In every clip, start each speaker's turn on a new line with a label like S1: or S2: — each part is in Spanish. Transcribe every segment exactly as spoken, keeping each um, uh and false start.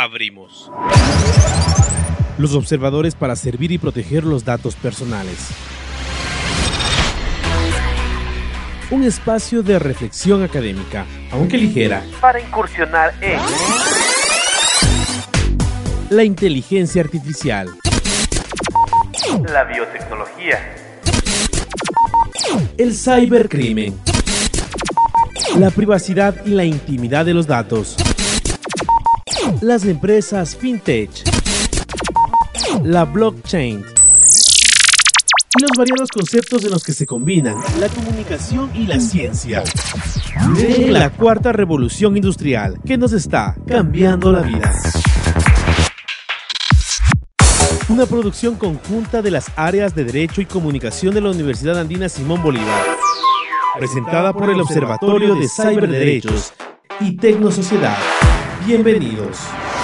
S1: abrimos. Los observadores para servir y proteger los datos personales. Un espacio de reflexión académica, aunque ligera, para incursionar en la inteligencia artificial, la biotecnología, el cibercrimen, la privacidad y la intimidad de los datos, las empresas fintech, la blockchain y los variados conceptos en los que se combinan la comunicación y la ciencia. De la cuarta revolución industrial que nos está cambiando la vida. Una producción conjunta de las áreas de Derecho y Comunicación de la Universidad Andina Simón Bolívar. Presentada por el Observatorio de Ciberderechos y Tecnosociedad. Bienvenidos.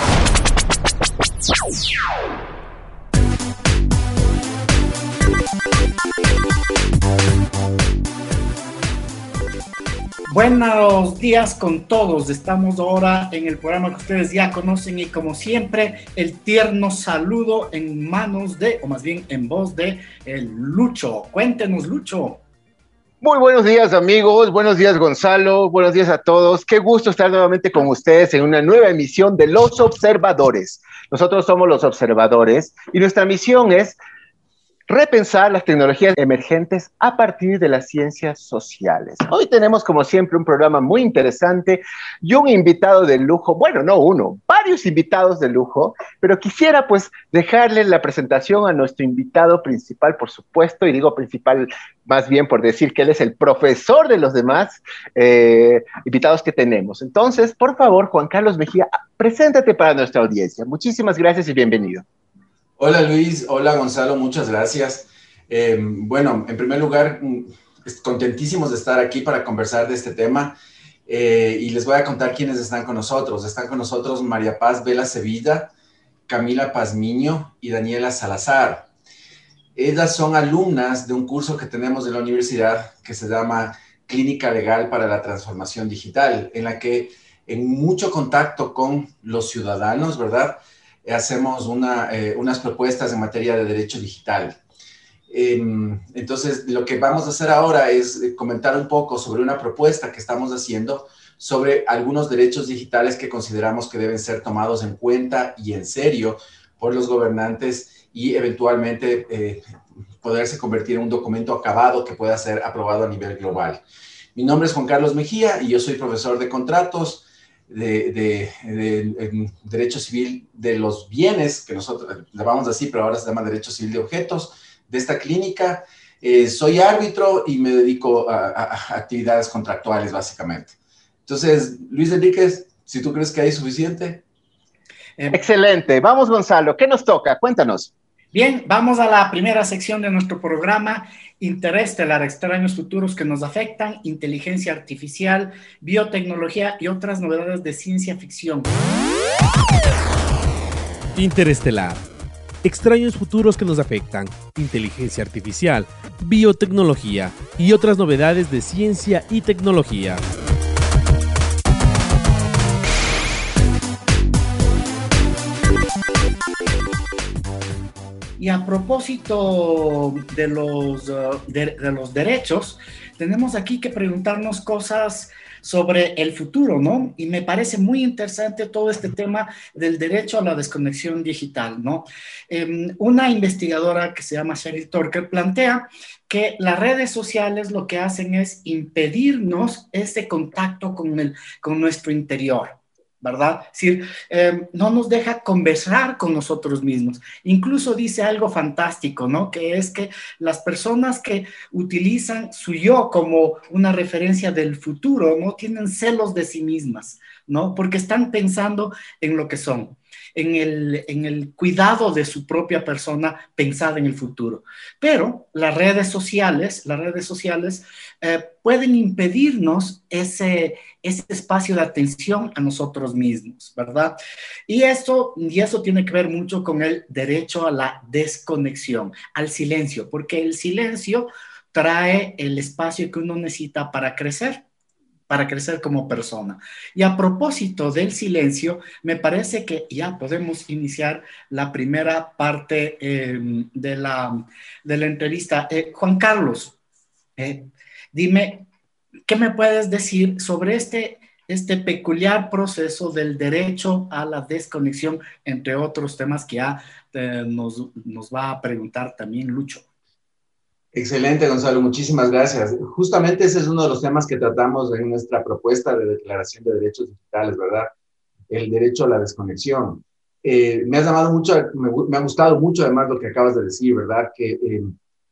S2: Buenos días con todos. Estamos ahora en el programa que ustedes ya conocen y como siempre el tierno saludo en manos de, o más bien en voz de el Lucho. Cuéntenos, Lucho.
S3: Muy buenos días, amigos. Buenos días, Gonzalo. Buenos días a todos. Qué gusto estar nuevamente con ustedes en una nueva emisión de Los Observadores. Nosotros somos Los Observadores y nuestra misión es repensar las tecnologías emergentes a partir de las ciencias sociales. Hoy tenemos, como siempre, un programa muy interesante y un invitado de lujo. Bueno, no uno, varios invitados de lujo, pero quisiera pues dejarle la presentación a nuestro invitado principal, por supuesto, y digo principal más bien por decir que él es el profesor de los demás eh, invitados que tenemos. Entonces, por favor, Juan Carlos Mejía, preséntate para nuestra audiencia. Muchísimas gracias y bienvenido.
S4: Hola Luis, hola Gonzalo, muchas gracias. Eh, bueno, en primer lugar, contentísimos de estar aquí para conversar de este tema eh, y les voy a contar quiénes están con nosotros. Están con nosotros María Paz Vela Sevilla, Camila Pazmiño y Daniela Salazar. Ellas son alumnas de un curso que tenemos de la universidad que se llama Clínica Legal para la Transformación Digital, en la que en mucho contacto con los ciudadanos, ¿verdad?, hacemos una, eh, unas propuestas en materia de derecho digital. Eh, entonces, lo que vamos a hacer ahora es comentar un poco sobre una propuesta que estamos haciendo sobre algunos derechos digitales que consideramos que deben ser tomados en cuenta y en serio por los gobernantes y eventualmente eh, poderse convertir en un documento acabado que pueda ser aprobado a nivel global. Mi nombre es Juan Carlos Mejía y yo soy profesor de contratos De, de, de, de Derecho Civil de los Bienes, que nosotros llamamos así, pero ahora se llama Derecho Civil de Objetos, de esta clínica. Eh, soy árbitro y me dedico a, a, a actividades contractuales, básicamente. Entonces, Luis Enríquez, si tú crees que hay suficiente.
S3: Eh, Excelente. Vamos, Gonzalo, ¿qué nos toca? Cuéntanos.
S2: Bien, vamos a la primera sección de nuestro programa, Interestelar, extraños futuros que nos afectan, inteligencia artificial, biotecnología y otras novedades de ciencia ficción.
S1: Interestelar, extraños futuros que nos afectan, inteligencia artificial, biotecnología y otras novedades de ciencia y tecnología.
S2: Y a propósito de los, uh, de, de los derechos, tenemos aquí que preguntarnos cosas sobre el futuro, ¿no? Y me parece muy interesante todo este tema del derecho a la desconexión digital, ¿no? Eh, una investigadora que se llama Sheryl Torker plantea que las redes sociales lo que hacen es impedirnos ese contacto con, el, con nuestro interior, ¿verdad? Es decir, eh, no nos deja conversar con nosotros mismos. Incluso dice algo fantástico, ¿no? Que es que las personas que utilizan su yo como una referencia del futuro, ¿no?, tienen celos de sí mismas, ¿no? Porque están pensando en lo que son, en el, en el cuidado de su propia persona pensada en el futuro. Pero las redes sociales, las redes sociales eh, pueden impedirnos ese, ese espacio de atención a nosotros mismos, ¿verdad? Y eso, y eso tiene que ver mucho con el derecho a la desconexión, al silencio, porque el silencio trae el espacio que uno necesita para crecer, para crecer como persona. Y a propósito del silencio, me parece que ya podemos iniciar la primera parte eh, de, la, de la entrevista. Eh, Juan Carlos, eh, dime, ¿qué me puedes decir sobre este, este peculiar proceso del derecho a la desconexión, entre otros temas que ya eh, nos, nos va a preguntar también Lucho?
S4: Excelente, Gonzalo, muchísimas gracias. Justamente ese es uno de los temas que tratamos en nuestra propuesta de Declaración de Derechos Digitales, ¿verdad? El derecho a la desconexión. Eh, me has llamado mucho, me, me ha gustado mucho además lo que acabas de decir, ¿verdad? Que eh,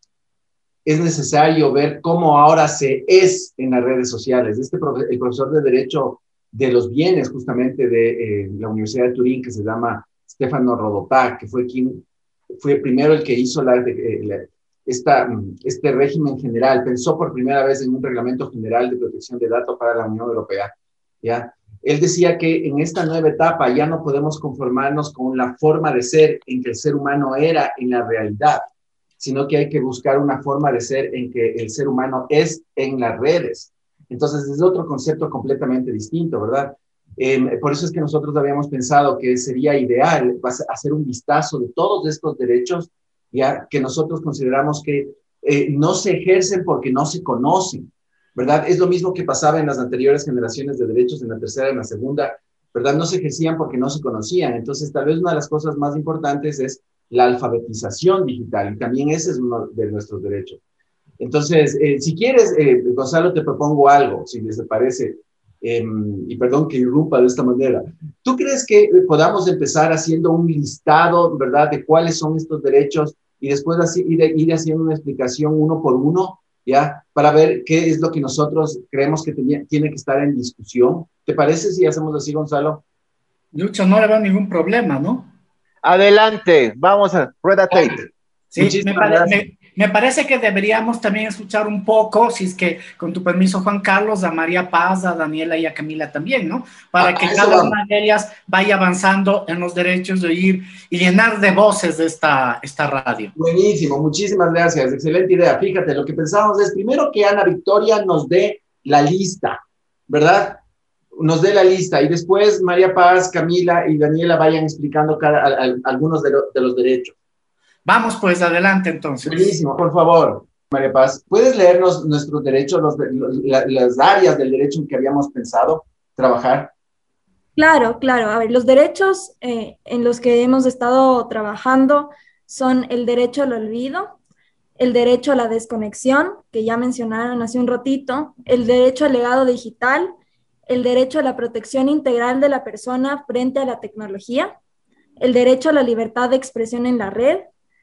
S4: es necesario ver cómo ahora se es en las redes sociales. Este profe, el profesor de Derecho de los Bienes, justamente de eh, la Universidad de Turín, que se llama Stefano Rodotà, que fue quien fue primero el que hizo la, eh, la Esta, este régimen general, pensó por primera vez en un reglamento general de protección de datos para la Unión Europea, ¿ya? Él decía que en esta nueva etapa ya no podemos conformarnos con la forma de ser en que el ser humano era en la realidad, sino que hay que buscar una forma de ser en que el ser humano es en las redes. Entonces es otro concepto completamente distinto, ¿verdad? Eh, por eso es que nosotros habíamos pensado que sería ideal hacer un vistazo de todos estos derechos ya que nosotros consideramos que eh, no se ejercen porque no se conocen, ¿verdad? Es lo mismo que pasaba en las anteriores generaciones de derechos, en la tercera y en la segunda, ¿verdad? No se ejercían porque no se conocían. Entonces, tal vez una de las cosas más importantes es la alfabetización digital, y también ese es uno de nuestros derechos. Entonces, eh, si quieres, eh, Gonzalo, te propongo algo, si les parece, eh, y perdón que irrumpa de esta manera. ¿Tú crees que podamos empezar haciendo un listado, ¿verdad?, de cuáles son estos derechos y después así, ir, ir haciendo una explicación uno por uno, ¿ya?, para ver qué es lo que nosotros creemos que tenía, tiene que estar en discusión? ¿Te parece si hacemos así, Gonzalo?
S2: Lucho, no le veo ningún problema, ¿no?
S3: Adelante, vamos a rueda tape.
S2: Sí, me, pare, me, me parece que deberíamos también escuchar un poco, si es que, con tu permiso, Juan Carlos, a María Paz, a Daniela y a Camila también, ¿no? Para ah, que cada vamos. una de ellas vaya avanzando en los derechos de oír y llenar de voces de esta, esta radio.
S4: Buenísimo, muchísimas gracias, excelente idea. Fíjate, lo que pensamos es primero que Ana Victoria nos dé la lista, ¿verdad? Nos dé la lista y después María Paz, Camila y Daniela vayan explicando cada, a, a, algunos de, lo, de los derechos.
S2: Vamos pues, adelante entonces.
S4: Buenísimo, por favor, María Paz, ¿puedes leernos nuestros derechos, los, los, las áreas del derecho en que habíamos pensado trabajar?
S5: Claro, claro. A ver, los derechos eh, en los que hemos estado trabajando son el derecho al olvido, el derecho a la desconexión, que ya mencionaron hace un ratito, el derecho al legado digital, el derecho a la protección integral de la persona frente a la tecnología, el derecho a la libertad de expresión en la red,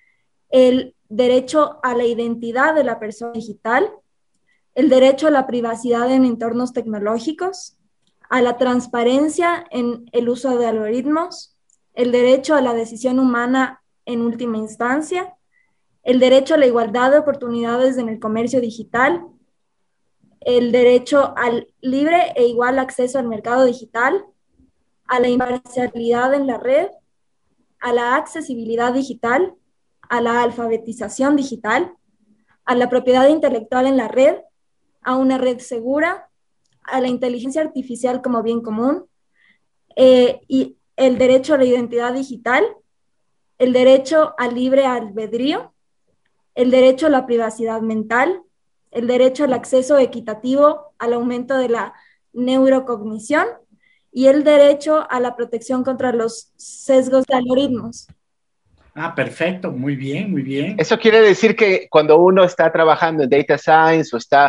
S5: el derecho a la identidad de la persona digital, el derecho a la privacidad en entornos tecnológicos, a la transparencia en el uso de algoritmos, el derecho a la decisión humana en última instancia, el derecho a la igualdad de oportunidades en el comercio digital, el derecho al libre e igual acceso al mercado digital, a la imparcialidad en la red, a la accesibilidad digital, a la alfabetización digital, a la propiedad intelectual en la red, a una red segura, a la inteligencia artificial como bien común, eh, y el derecho a la identidad digital, el derecho al libre albedrío, el derecho a la privacidad mental, el derecho al acceso equitativo al aumento de la neurocognición y el derecho a la protección contra los sesgos de algoritmos.
S2: Ah, perfecto, muy bien, muy bien.
S3: Eso quiere decir que cuando uno está trabajando en Data Science o está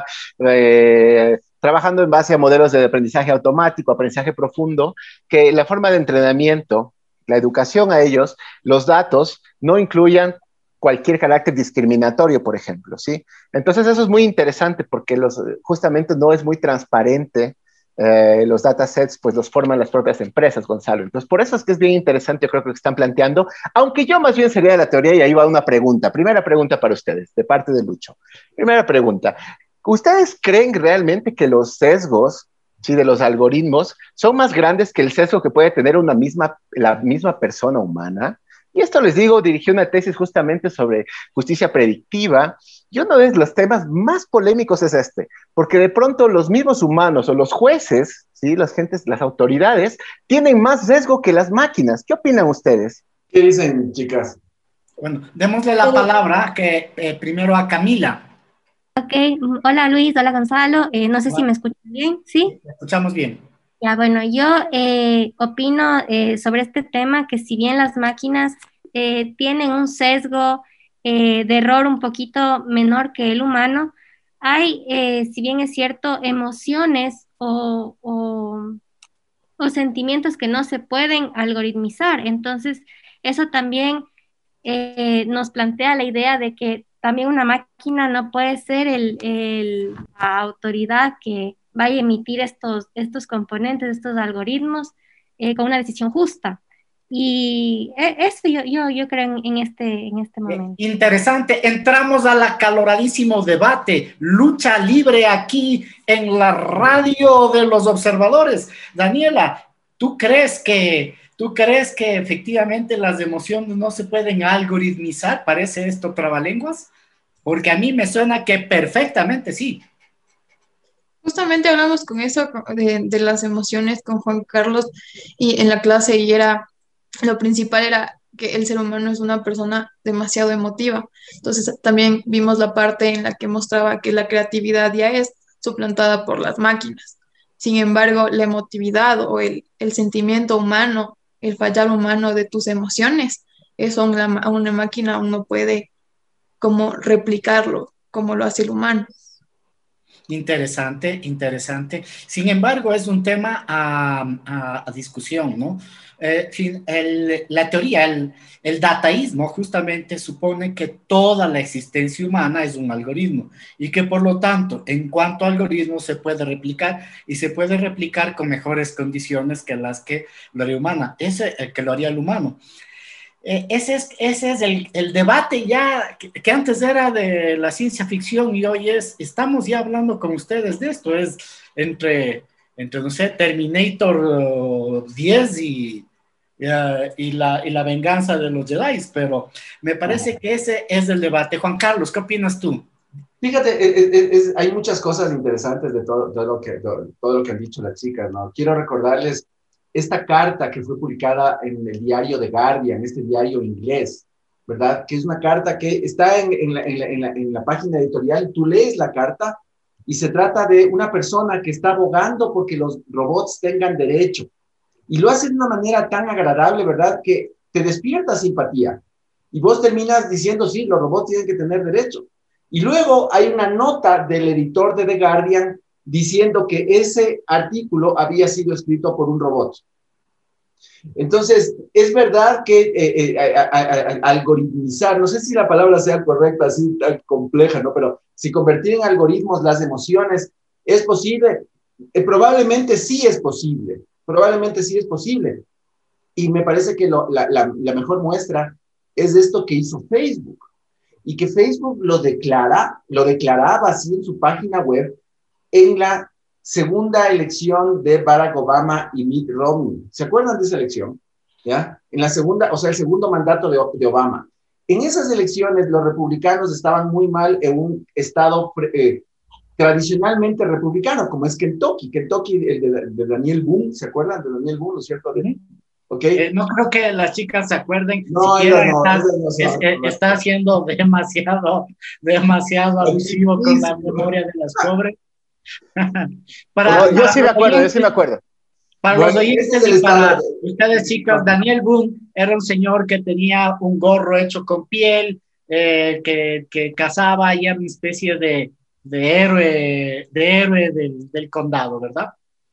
S3: eh, trabajando en base a modelos de aprendizaje automático, aprendizaje profundo, que la forma de entrenamiento, la educación a ellos, los datos, no incluyan cualquier carácter discriminatorio, por ejemplo, ¿sí? Entonces eso es muy interesante porque los, justamente no es muy transparente. Eh, los datasets pues los forman las propias empresas, Gonzalo. Entonces por eso es que es bien interesante, yo creo que lo que están planteando, aunque yo más bien sería de la teoría y ahí va una pregunta. Primera pregunta para ustedes, de parte de Lucho. Primera pregunta, ¿ustedes creen realmente que los sesgos, sí, de los algoritmos son más grandes que el sesgo que puede tener una misma, la misma persona humana? Y esto les digo, dirigí una tesis justamente sobre justicia predictiva, y uno de los temas más polémicos es este, porque de pronto los mismos humanos o los jueces, ¿sí? Las gentes, las autoridades, tienen más sesgo que las máquinas. ¿Qué opinan ustedes?
S4: ¿Qué dicen, chicas?
S2: Bueno, démosle la palabra que, eh, primero a Camila.
S6: Ok, hola Luis, hola Gonzalo, eh, no sé si me escuchan bien, ¿sí?
S2: Te escuchamos bien.
S6: Ya, bueno, yo eh, opino eh, sobre este tema que si bien las máquinas eh, tienen un sesgo eh, de error un poquito menor que el humano, hay, eh, si bien es cierto, emociones o, o, o sentimientos que no se pueden algoritmizar. Entonces, eso también eh, nos plantea la idea de que también una máquina no puede ser el, el- la autoridad que vaya a emitir estos, estos componentes, estos algoritmos, eh, con una decisión justa. Y eh, eso yo, yo, yo creo en, en este, en este
S2: Eh,
S6: momento.
S2: interesante, entramos al acaloradísimo debate, lucha libre aquí en la radio de los observadores. Daniela, ¿tú crees que, tú crees que efectivamente las emociones no se pueden algoritmizar? ¿Parece esto trabalenguas? Porque a mí me suena que perfectamente sí.
S7: Justamente hablamos con eso co- de, de las emociones con Juan Carlos y en la clase y era, lo principal era que el ser humano es una persona demasiado emotiva. Entonces también vimos la parte en la que mostraba que la creatividad ya es suplantada por las máquinas. Sin embargo, la emotividad o el, el sentimiento humano, el fallar humano de tus emociones, eso una, ma- una máquina aún no puede como replicarlo como lo hace el humano.
S2: Interesante, interesante. Sin embargo, es un tema a, a- a discusión, ¿no? Eh, fin- el- la teoría, el, el dataísmo justamente supone que toda la existencia humana es un algoritmo y que por lo tanto, en cuanto a algoritmos, se puede replicar y se puede replicar con mejores condiciones que las que lo haría humana, ese, eh, que lo haría el humano. Eh, ese es, ese es el, el debate ya que, que antes era de la ciencia ficción y hoy es, estamos ya hablando con ustedes de esto, es entre, entre no sé, Terminator uh, diez y, uh, y, la, y la venganza de los Jedi, pero me parece que ese es el debate. Juan Carlos, ¿qué opinas tú?
S4: Fíjate, es- es- es- hay muchas cosas interesantes de todo, todo lo que, todo, todo lo que han dicho las chicas, ¿no? Quiero recordarles esta carta que fue publicada en el diario The Guardian, este diario inglés, ¿verdad? Que es una carta que está en, en la, en la- en la- en la página editorial, tú lees la carta y se trata de una persona que está abogando porque los robots tengan derecho. Y lo hace de una manera tan agradable, ¿verdad? Que te despierta simpatía. Y vos terminas diciendo, sí, los robots tienen que tener derecho. Y luego hay una nota del editor de The Guardian diciendo que ese artículo había sido escrito por un robot. Entonces, es verdad que eh, eh, a, a, a, algoritmizar, no sé si la palabra sea correcta, así tan compleja, ¿no? Pero si convertir en algoritmos las emociones, ¿es posible? Eh, probablemente sí es posible, probablemente sí es posible. Y me parece que lo, la, la, la mejor muestra es esto que hizo Facebook. Y que Facebook lo declara, lo declaraba así en su página web en la segunda elección de Barack Obama y Mitt Romney. ¿Se acuerdan de esa elección? ¿Ya? En la segunda, o sea, el segundo mandato de, de Obama. En esas elecciones los republicanos estaban muy mal en un estado eh, tradicionalmente republicano, como es Kentucky. Kentucky, el de, de Daniel Boone, ¿se acuerdan de Daniel Boone, no es cierto? De, ¿okay?
S2: Eh, no creo que las chicas se acuerden,
S4: no,
S2: siquiera
S4: no,
S2: estás,
S4: no, no,
S2: es, es, está siendo demasiado, demasiado abusivo con la memoria de las pobres. para,
S3: no, yo
S2: para
S3: sí me acuerdo, oyentes, yo sí me acuerdo.
S2: Para bueno, los oyentes y para ustedes, chicas, Daniel Boone era un señor que tenía un gorro hecho con piel, eh, que, que cazaba y era una especie de, de héroe, de héroe del, del condado, ¿verdad?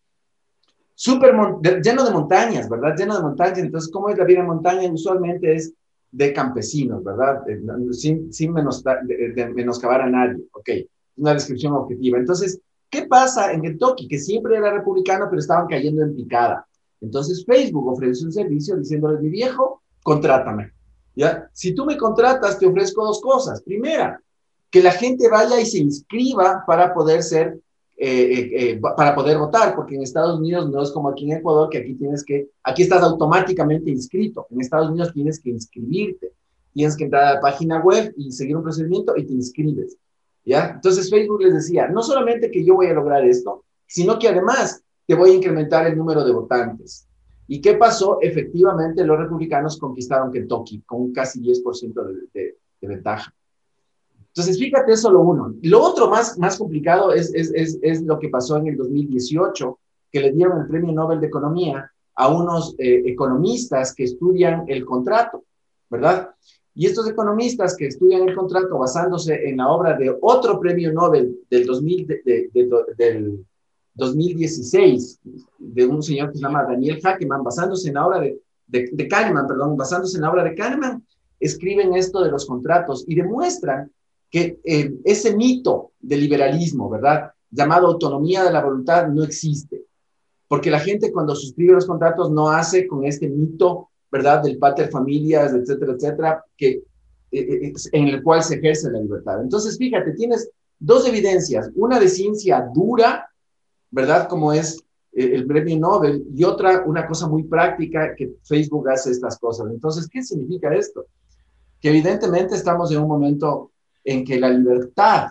S4: Súper lleno de montañas, ¿verdad? Lleno de montañas. Entonces, ¿cómo es la vida en montaña? Usualmente es de campesinos, ¿verdad? Sin, sin menos, de, de menoscabar a nadie. Ok, una descripción objetiva. Entonces, ¿qué pasa en Kentucky? Que siempre era republicano, pero estaban cayendo en picada. Entonces, Facebook ofreció un servicio diciéndole, mi viejo, contrátame. ¿Ya? Si tú me contratas, te ofrezco dos cosas. Primera, que la gente vaya y se inscriba para poder ser eh, eh, eh, para poder votar, porque en Estados Unidos no es como aquí en Ecuador, que aquí tienes que, aquí estás automáticamente inscrito. En Estados Unidos tienes que inscribirte, tienes que entrar a la página web y seguir un procedimiento y te inscribes, ¿ya? Entonces Facebook les decía, no solamente que yo voy a lograr esto, sino que además te voy a incrementar el número de votantes. ¿Y qué pasó? Efectivamente, los republicanos conquistaron Kentucky con un casi diez por ciento de, de, de ventaja. Entonces, fíjate, eso lo uno. Lo otro más, más complicado es, es, es, es lo que pasó en el dos mil dieciocho, que le dieron el Premio Nobel de Economía a unos eh, economistas que estudian el contrato, ¿verdad? Y estos economistas que estudian el contrato basándose en la obra de otro Premio Nobel del, dos mil, de, de, de, del dos mil dieciséis, de un señor que se llama Daniel Kahneman, basándose en la obra de, de, de Kahneman, perdón, basándose en la obra de Kahneman, escriben esto de los contratos y demuestran que eh, ese mito del liberalismo, ¿verdad?, llamado autonomía de la voluntad, no existe. Porque la gente cuando suscribe los contratos no hace con este mito, ¿verdad?, del pater familias, etcétera, etcétera, que, eh, en el cual se ejerce la libertad. Entonces, fíjate, tienes dos evidencias, una de ciencia dura, ¿verdad?, como es eh, el premio Nobel, y otra, una cosa muy práctica, que Facebook hace estas cosas. Entonces, ¿qué significa esto? Que evidentemente estamos en un momento en que la libertad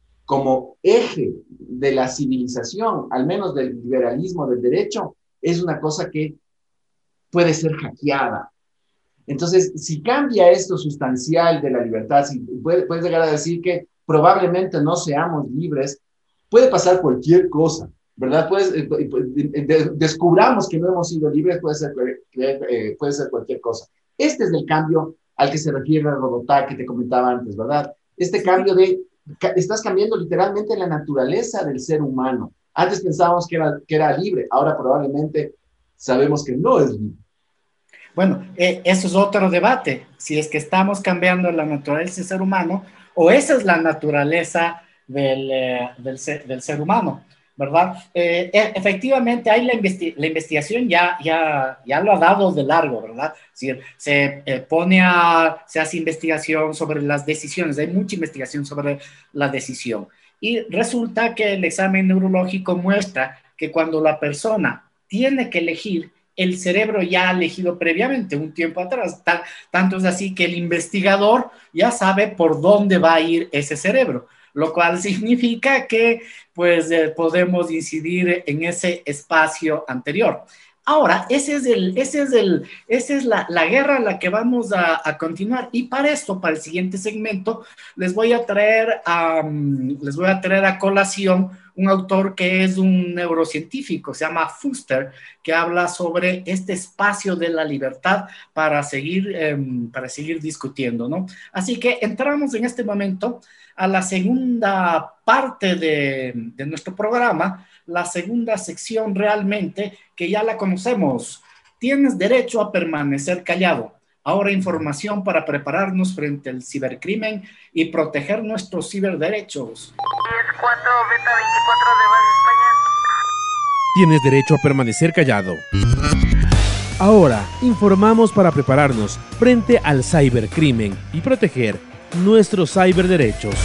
S4: como eje de la civilización, al menos del liberalismo, del derecho, es una cosa que puede ser hackeada. Entonces, si cambia esto sustancial de la libertad, si puede, puedes llegar a decir que probablemente no seamos libres, puede pasar cualquier cosa, ¿verdad? Pues, eh, de, descubramos que no hemos sido libres, puede ser, eh, puede ser cualquier cosa. Este es el cambio al que se refiere el Rodotá que te comentaba antes, ¿verdad? Este cambio de, estás cambiando literalmente la naturaleza del ser humano. Antes pensábamos que era, que era libre, ahora probablemente sabemos que no es libre.
S2: Bueno, eh, eso es otro debate, si es que estamos cambiando la naturaleza del ser humano o esa es la naturaleza del, eh, del, ser, del ser humano, ¿verdad? Eh, efectivamente, hay la, investi la investigación ya, ya, ya lo ha dado de largo, ¿verdad? Es decir, se eh, pone a, se hace investigación sobre las decisiones, hay mucha investigación sobre la decisión. Y resulta que el examen neurológico muestra que cuando la persona tiene que elegir, el cerebro ya ha elegido previamente, un tiempo atrás. Tan, tanto es así que el investigador ya sabe por dónde va a ir ese cerebro, lo cual significa que pues, eh, podemos incidir en ese espacio anterior. Ahora, ese es el, ese es el, esa es la, la guerra en la que vamos a, a continuar. Y para esto, para el siguiente segmento, les voy a traer a, um, les voy a traer a colación un autor que es un neurocientífico, se llama Fuster, que habla sobre este espacio de la libertad para seguir, eh, para seguir discutiendo, ¿no? Así que entramos en este momento a la segunda parte de, de nuestro programa, la segunda sección realmente, que ya la conocemos. Tienes derecho a permanecer callado. Ahora información para prepararnos frente al cibercrimen y proteger nuestros ciberderechos.
S8: diez cuatro Beta veinticuatro de base España.
S1: Tienes derecho a permanecer callado. Ahora informamos para prepararnos frente al cibercrimen y proteger nuestros ciberderechos.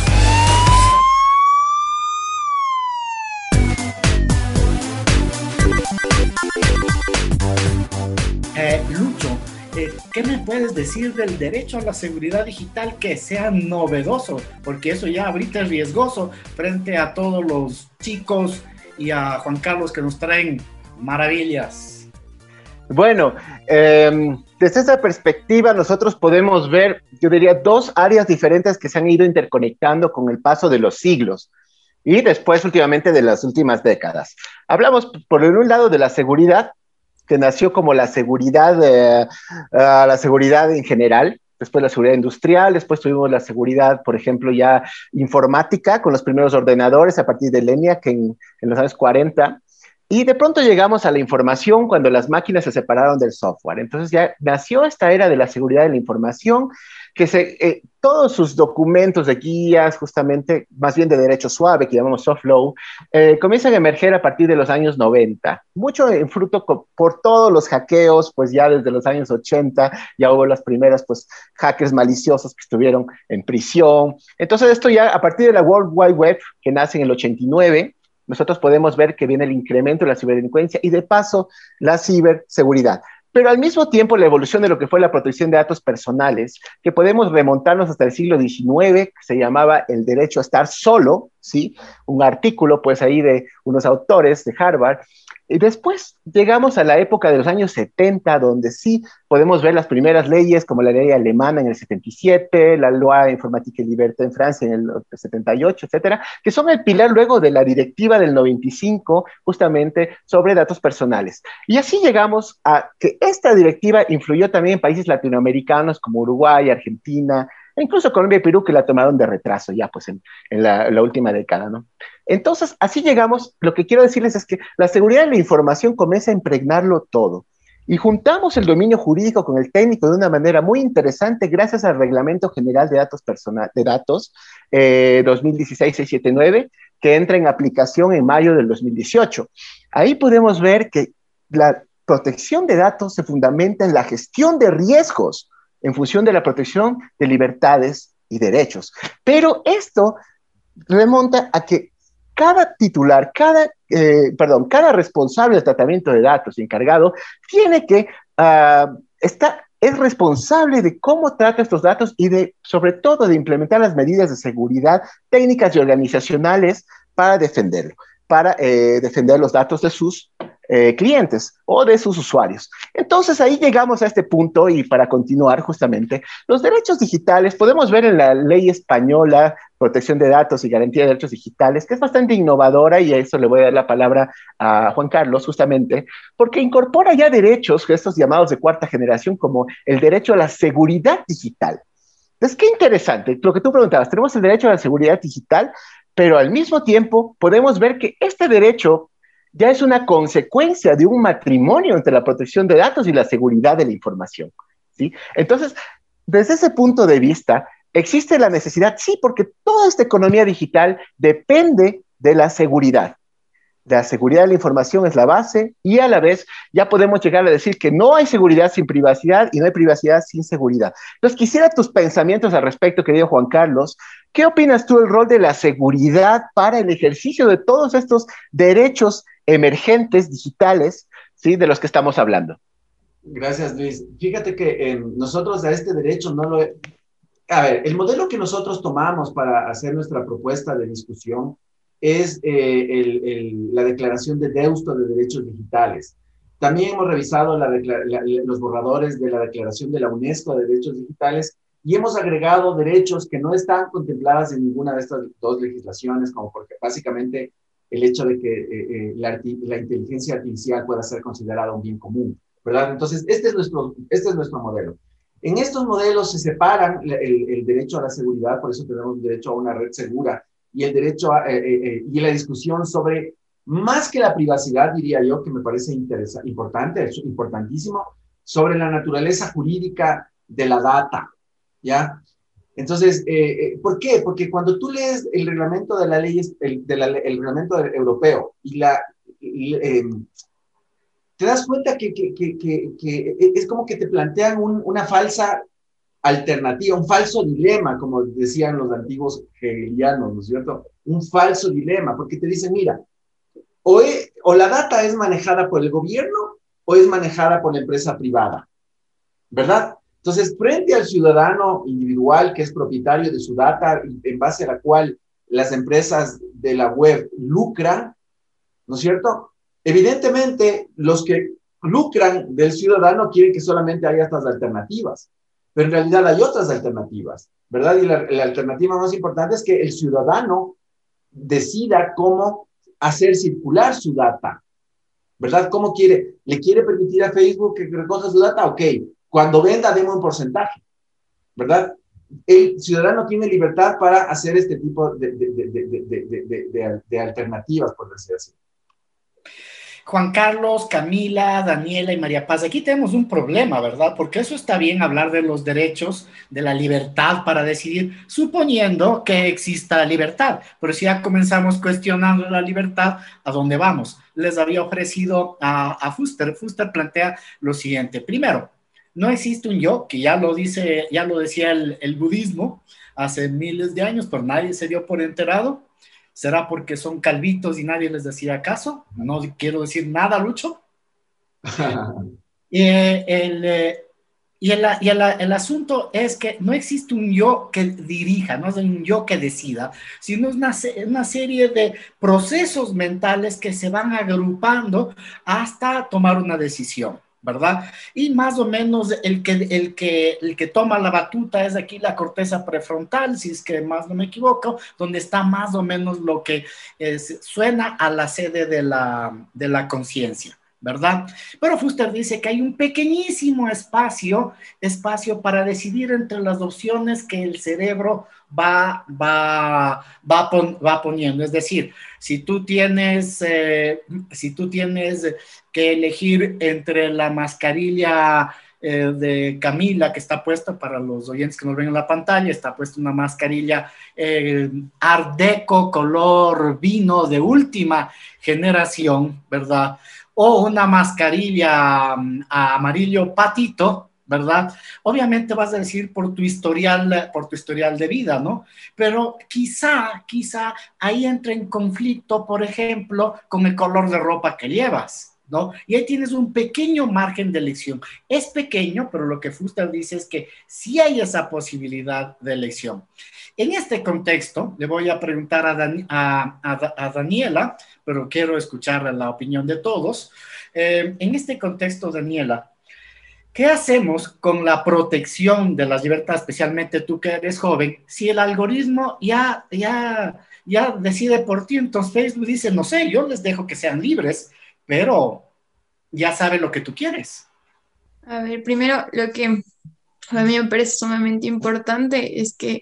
S2: Eh, Lucho, eh, ¿qué me puedes decir del derecho a la seguridad digital que sea novedoso? Porque eso ya ahorita es riesgoso frente a todos los chicos y a Juan Carlos que nos traen maravillas.
S3: Bueno, eh, desde esa perspectiva nosotros podemos ver, yo diría, dos áreas diferentes que se han ido interconectando con el paso de los siglos y después últimamente de las últimas décadas. Hablamos por un lado de la seguridad, que nació como la seguridad, eh, uh, la seguridad en general, después la seguridad industrial, después tuvimos la seguridad, por ejemplo, ya informática, con los primeros ordenadores a partir de ENIAC en, en los años cuarenta, y de pronto llegamos a la información cuando las máquinas se separaron del software. Entonces ya nació esta era de la seguridad de la información, que se, eh, todos sus documentos de guías, justamente, más bien de derecho suave, que llamamos soft law, eh, comienzan a emerger a partir de los años noventa. Mucho en fruto por todos los hackeos, pues ya desde los años ochenta, ya hubo las primeras, pues, hackers maliciosos que estuvieron en prisión. Entonces esto ya, a partir de la World Wide Web, que nace en el ochenta y nueve, nosotros podemos ver que viene el incremento de la ciberdelincuencia y de paso la ciberseguridad. Pero al mismo tiempo la evolución de lo que fue la protección de datos personales, que podemos remontarnos hasta el siglo diecinueve, que se llamaba el derecho a estar solo, ¿sí? Un artículo pues ahí de unos autores de Harvard. Y después llegamos a la época de los años setenta, donde sí podemos ver las primeras leyes, como la ley alemana en el setenta y siete, la Loi Informatique et Liberté en Francia en el setenta y ocho, etcétera, que son el pilar luego de la directiva del noventa y cinco, justamente sobre datos personales. Y así llegamos a que esta directiva influyó también en países latinoamericanos como Uruguay, Argentina, e incluso Colombia y Perú, que la tomaron de retraso ya pues en, en, la, en la última década, ¿no? Entonces, así llegamos, lo que quiero decirles es que la seguridad de la información comienza a impregnarlo todo. Y juntamos el dominio jurídico con el técnico de una manera muy interesante gracias al Reglamento General de Datos, Personal, de Datos eh, dos mil dieciséis seiscientos setenta y nueve, que entra en aplicación en mayo del dos mil dieciocho. Ahí podemos ver que la protección de datos se fundamenta en la gestión de riesgos en función de la protección de libertades y derechos. Pero esto remonta a que cada titular, cada, eh, perdón, cada responsable del tratamiento de datos encargado tiene que uh, estar, es responsable de cómo trata estos datos y de, sobre todo, de implementar las medidas de seguridad técnicas y organizacionales para defenderlo, para eh, defender los datos de sus eh, clientes o de sus usuarios. Entonces ahí llegamos a este punto y para continuar justamente, los derechos digitales, podemos ver en la ley española, protección de datos y garantía de derechos digitales, que es bastante innovadora y a eso le voy a dar la palabra a Juan Carlos justamente, porque incorpora ya derechos, estos llamados de cuarta generación, como el derecho a la seguridad digital. Entonces, qué interesante, lo que tú preguntabas, tenemos el derecho a la seguridad digital, pero al mismo tiempo podemos ver que este derecho ya es una consecuencia de un matrimonio entre la protección de datos y la seguridad de la información, ¿sí? Entonces, desde ese punto de vista, existe la necesidad, sí, porque toda esta economía digital depende de la seguridad. La seguridad de la información es la base y a la vez ya podemos llegar a decir que no hay seguridad sin privacidad y no hay privacidad sin seguridad. Entonces, quisiera tus pensamientos al respecto, querido Juan Carlos. ¿Qué opinas tú del rol de la seguridad para el ejercicio de todos estos derechos emergentes digitales, ¿sí?, de los que estamos hablando?
S4: Gracias, Luis. Fíjate que eh, nosotros a este derecho no lo... A ver, el modelo que nosotros tomamos para hacer nuestra propuesta de discusión es eh, el, el, la Declaración de Deusto de Derechos Digitales. También hemos revisado la, la, la, los borradores de la Declaración de la UNESCO de Derechos Digitales y hemos agregado derechos que no están contemplados en ninguna de estas dos legislaciones, como porque básicamente el hecho de que eh, eh, la, la inteligencia artificial pueda ser considerada un bien común, ¿verdad? Entonces, este es nuestro, este es nuestro modelo. En estos modelos se separan el, el derecho a la seguridad, por eso tenemos derecho a una red segura, y el derecho a, eh, eh, y la discusión sobre, más que la privacidad, diría yo, que me parece importante, es importantísimo, sobre la naturaleza jurídica de la data, ¿ya? Entonces, eh, eh, ¿por qué? Porque cuando tú lees el reglamento de la ley, el, de la, el reglamento europeo, y la, y, eh, te das cuenta que, que, que, que, que es como que te plantean un, una falsa alternativa, un falso dilema, como decían los antiguos hegelianos, ¿no es cierto? Un falso dilema, porque te dicen, mira, o, es, o la data es manejada por el gobierno o es manejada por la empresa privada, ¿verdad? Entonces, frente al ciudadano individual que es propietario de su data, en base a la cual las empresas de la web lucran, ¿no es cierto? Evidentemente, los que lucran del ciudadano quieren que solamente haya estas alternativas, pero en realidad hay otras alternativas, ¿verdad? Y la, la alternativa más importante es que el ciudadano decida cómo hacer circular su data, ¿verdad? ¿Cómo quiere? ¿Le quiere permitir a Facebook que recoja su data? Ok, cuando venda, demos un porcentaje, ¿verdad? El ciudadano tiene libertad para hacer este tipo de, de, de, de, de, de, de, de alternativas, por decir así.
S2: Juan Carlos, Camila, Daniela y María Paz, aquí tenemos un problema, ¿verdad? Porque eso está bien hablar de los derechos, de la libertad para decidir, suponiendo que exista libertad. Pero si ya comenzamos cuestionando la libertad, ¿a dónde vamos? Les había ofrecido a, a Fuster. Fuster plantea lo siguiente. Primero, no existe un yo, que ya lo dice, ya lo decía el, el budismo hace miles de años, pero nadie se dio por enterado. ¿Será porque son calvitos y nadie les decía caso? No quiero decir nada, Lucho. y el, eh, y, el, y el, el asunto es que no existe un yo que dirija, no es un yo que decida, sino es una, una serie de procesos mentales que se van agrupando hasta tomar una decisión, ¿verdad? Y más o menos el que, el, que, el que toma la batuta es aquí la corteza prefrontal, si es que más no me equivoco, donde está más o menos lo que es, suena a la sede de la, de la conciencia, ¿verdad? Pero Fuster dice que hay un pequeñísimo espacio, espacio para decidir entre las opciones que el cerebro va, va, va, pon, va poniendo. Es decir, si tú tienes, eh, si tú tienes que elegir entre la mascarilla eh, de Camila, que está puesta para los oyentes que nos ven en la pantalla, está puesta una mascarilla eh, Art Deco, color vino de última generación, ¿verdad? O una mascarilla um, amarillo patito, ¿verdad? Obviamente vas a decir por tu historial, por tu historial de vida, ¿no? Pero quizá, quizá ahí entra en conflicto, por ejemplo, con el color de ropa que llevas, ¿no? Y ahí tienes un pequeño margen de elección. Es pequeño, pero lo que Fuster dice es que sí hay esa posibilidad de elección. En este contexto, le voy a preguntar a, Dan, a, a, a Daniela, pero quiero escuchar la opinión de todos. Eh, en este contexto, Daniela, ¿qué hacemos con la protección de las libertades, especialmente tú que eres joven, si el algoritmo ya, ya, ya decide por ti? Entonces Facebook dice, no sé, yo les dejo que sean libres, pero ya sabe lo que tú quieres.
S7: A ver, primero, lo que a mí me parece sumamente importante es que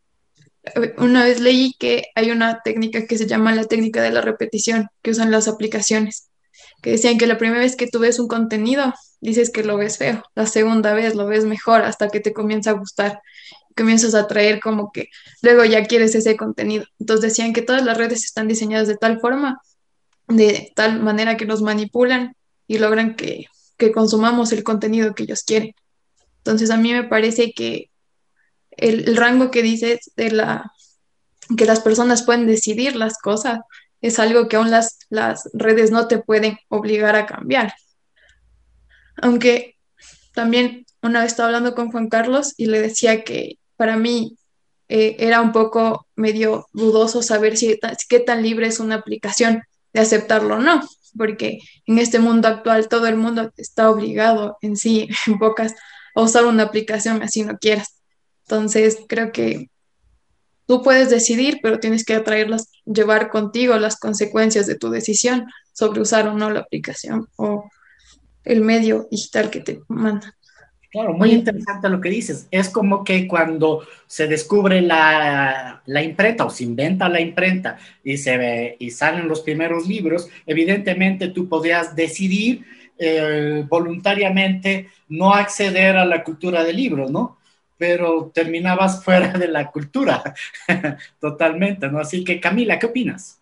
S7: una vez leí que hay una técnica que se llama la técnica de la repetición, que usan las aplicaciones, que decían que la primera vez que tú ves un contenido, dices que lo ves feo, la segunda vez lo ves mejor hasta que te comienza a gustar, comienzas a traer como que luego ya quieres ese contenido. Entonces decían que todas las redes están diseñadas de tal forma, de tal manera que nos manipulan y logran que, que consumamos el contenido que ellos quieren. Entonces a mí me parece que el, el rango que dices de la que las personas pueden decidir las cosas es algo que aún las, las redes no te pueden obligar a cambiar. Aunque también una vez estaba hablando con Juan Carlos y le decía que para mí eh, era un poco medio dudoso saber si, qué tan libre es una aplicación de aceptarlo o no, porque en este mundo actual todo el mundo está obligado en sí, en pocas, a usar una aplicación así no quieras. Entonces creo que tú puedes decidir, pero tienes que atraerlas, llevar contigo las consecuencias de tu decisión sobre usar o no la aplicación o el medio digital que te manda.
S2: Claro, muy interesante lo que dices. Es como que cuando se descubre la, la imprenta o se inventa la imprenta y, se ve, y salen los primeros libros, evidentemente tú podrías decidir eh, voluntariamente no acceder a la cultura del libro, ¿no? Pero terminabas fuera de la cultura totalmente, ¿no? Así que, Camila, ¿qué opinas?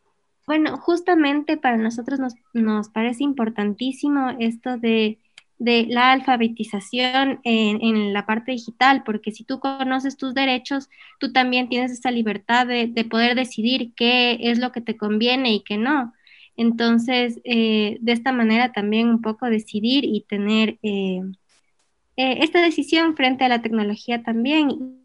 S6: Bueno, justamente para nosotros nos, nos parece importantísimo esto de, de la alfabetización en, en la parte digital, porque si tú conoces tus derechos, tú también tienes esa libertad de, de poder decidir qué es lo que te conviene y qué no. Entonces, eh, de esta manera también un poco decidir y tener eh, eh, esta decisión frente a la tecnología también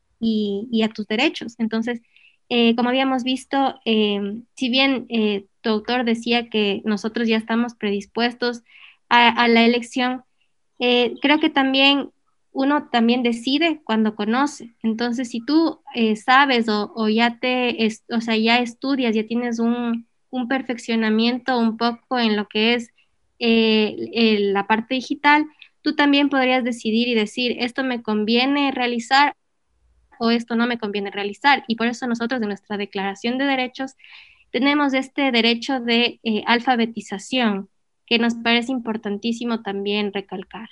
S6: y, y a tus derechos. Entonces, eh, como habíamos visto, eh, si bien eh, tu autor decía que nosotros ya estamos predispuestos a, a la elección, eh, creo que también uno también decide cuando conoce. Entonces, si tú eh, sabes o, o ya te, es, o sea, ya estudias, ya tienes un, un perfeccionamiento un poco en lo que es eh, eh, la parte digital, tú también podrías decidir y decir, esto me conviene realizar o esto no me conviene realizar. Y por eso nosotros en nuestra Declaración de Derechos tenemos este derecho de eh, alfabetización, que nos parece importantísimo también recalcar.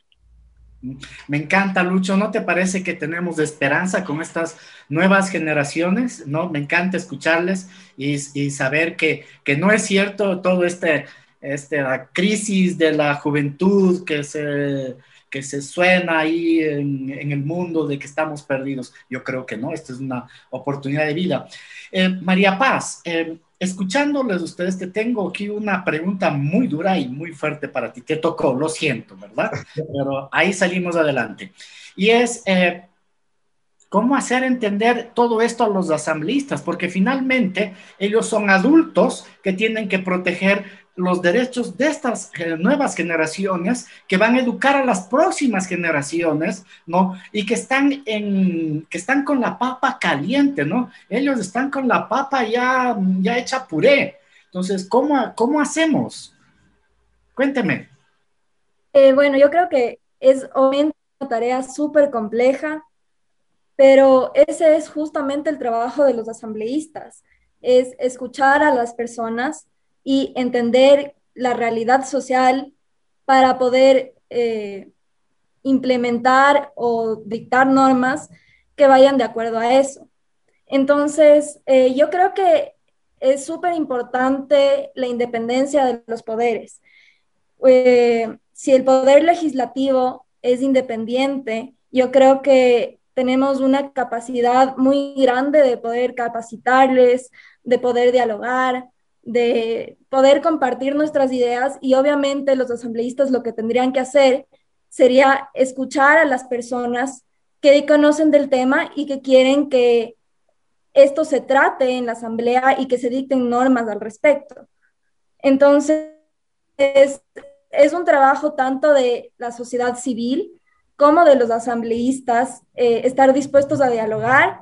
S2: Me encanta, Lucho. ¿No te parece que tenemos esperanza con estas nuevas generaciones? ¿No? Me encanta escucharles y, y saber que, que no es cierto todo este, este la crisis de la juventud que se que se suena ahí en, en el mundo de que estamos perdidos. Yo creo que no, esta es una oportunidad de vida. Eh, María Paz, eh, escuchándoles ustedes, te tengo aquí una pregunta muy dura y muy fuerte para ti. Te tocó, lo siento, ¿verdad? Pero ahí salimos adelante. Y es, eh, ¿cómo hacer entender todo esto a los asambleístas? Porque finalmente ellos son adultos que tienen que proteger los derechos de estas eh, nuevas generaciones, que van a educar a las próximas generaciones, ¿no? Y que están, en, que están con la papa caliente, ¿no? Ellos están con la papa ya, ya hecha puré. Entonces, ¿cómo, cómo hacemos? Cuénteme.
S5: Eh, bueno, yo creo que es obviamente una tarea súper compleja, pero ese es justamente el trabajo de los asambleístas, es escuchar a las personas y entender la realidad social para poder eh, implementar o dictar normas que vayan de acuerdo a eso. Entonces, eh, yo creo que es súper importante la independencia de los poderes. Eh, si el poder legislativo es independiente, yo creo que tenemos una capacidad muy grande de poder capacitarles, de poder dialogar, de poder compartir nuestras ideas, y obviamente los asambleístas lo que tendrían que hacer sería escuchar a las personas que conocen del tema y que quieren que esto se trate en la asamblea y que se dicten normas al respecto. Entonces, es, es un trabajo tanto de la sociedad civil como de los asambleístas, eh, estar dispuestos a dialogar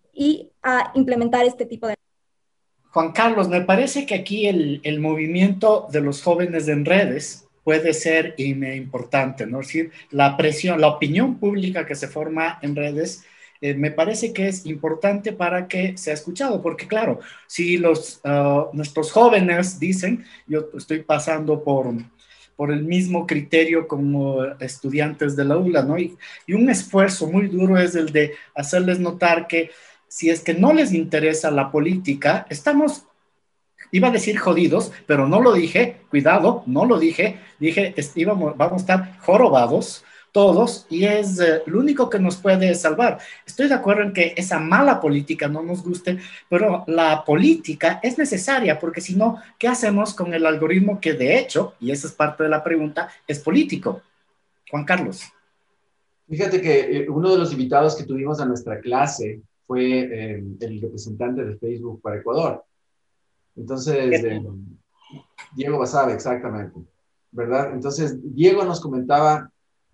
S5: y a implementar este tipo de...
S2: Juan Carlos, me parece que aquí el, el movimiento de los jóvenes en redes puede ser importante, ¿no? Es decir, la presión, la opinión pública que se forma en redes, eh, me parece que es importante para que sea escuchado, porque claro, si los, uh, nuestros jóvenes dicen, yo estoy pasando por, por el mismo criterio como estudiantes de la U L A, ¿no? Y, y un esfuerzo muy duro es el de hacerles notar que si es que no les interesa la política, estamos, iba a decir jodidos, pero no lo dije, cuidado, no lo dije, dije, íbamos, vamos a estar jorobados todos, y es eh, lo único que nos puede salvar. Estoy de acuerdo en que esa mala política no nos guste, pero la política es necesaria, porque si no, ¿qué hacemos con el algoritmo que de hecho, y esa es parte de la pregunta, es político? Juan Carlos.
S4: Fíjate que eh, uno de los invitados que tuvimos a nuestra clase fue eh, el representante de Facebook para Ecuador. Entonces, eh, Diego Basabe, exactamente, ¿verdad? Entonces, Diego nos comentaba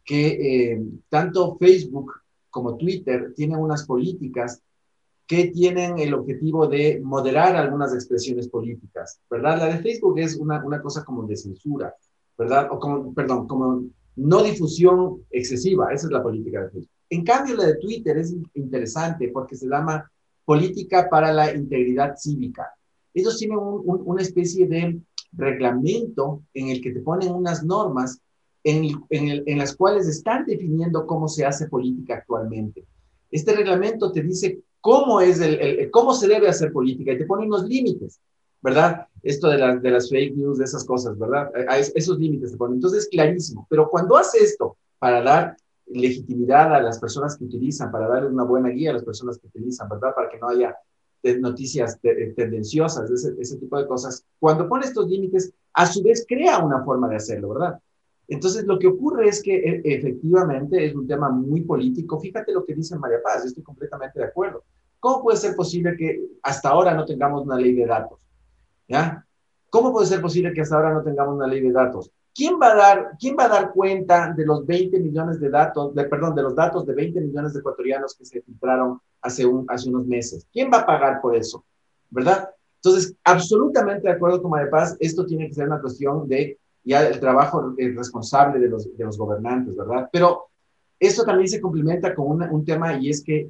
S4: que eh, tanto Facebook como Twitter tienen unas políticas que tienen el objetivo de moderar algunas expresiones políticas, ¿verdad? La de Facebook es una, una cosa como de censura, ¿verdad? O como, perdón, como no difusión excesiva, esa es la política de Facebook. En cambio, la de Twitter es interesante porque se llama política para la integridad cívica. Ellos tienen un, un, una especie de reglamento en el que te ponen unas normas en, en, el, en las cuales están definiendo cómo se hace política actualmente. Este reglamento te dice cómo, es el, el, cómo se debe hacer política y te pone unos límites, ¿verdad? Esto de, la, de las fake news, de esas cosas, ¿verdad? A esos límites te ponen. Entonces es clarísimo. Pero cuando hace esto para dar legitimidad a las personas que utilizan, para darles una buena guía a las personas que utilizan, ¿verdad? Para que no haya noticias tendenciosas, ese, ese tipo de cosas. Cuando pone estos límites, a su vez crea una forma de hacerlo, ¿verdad? Entonces, lo que ocurre es que e, efectivamente es un tema muy político. Fíjate lo que dice María Paz, yo estoy completamente de acuerdo. ¿Cómo puede ser posible que hasta ahora no tengamos una ley de datos? ¿Ya? ¿Cómo puede ser posible que hasta ahora no tengamos una ley de datos? ¿Quién va a dar, quién va a dar cuenta de los veinte millones de datos, de, perdón, de los datos de veinte millones de ecuatorianos que se filtraron hace, un, hace unos meses? ¿Quién va a pagar por eso? ¿Verdad? Entonces, absolutamente de acuerdo con María Paz, esto tiene que ser una cuestión de ya el trabajo responsable de los, de los gobernantes, ¿verdad? Pero esto también se complementa con una, un tema, y es que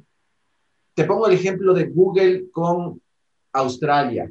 S4: te pongo el ejemplo de Google con Australia.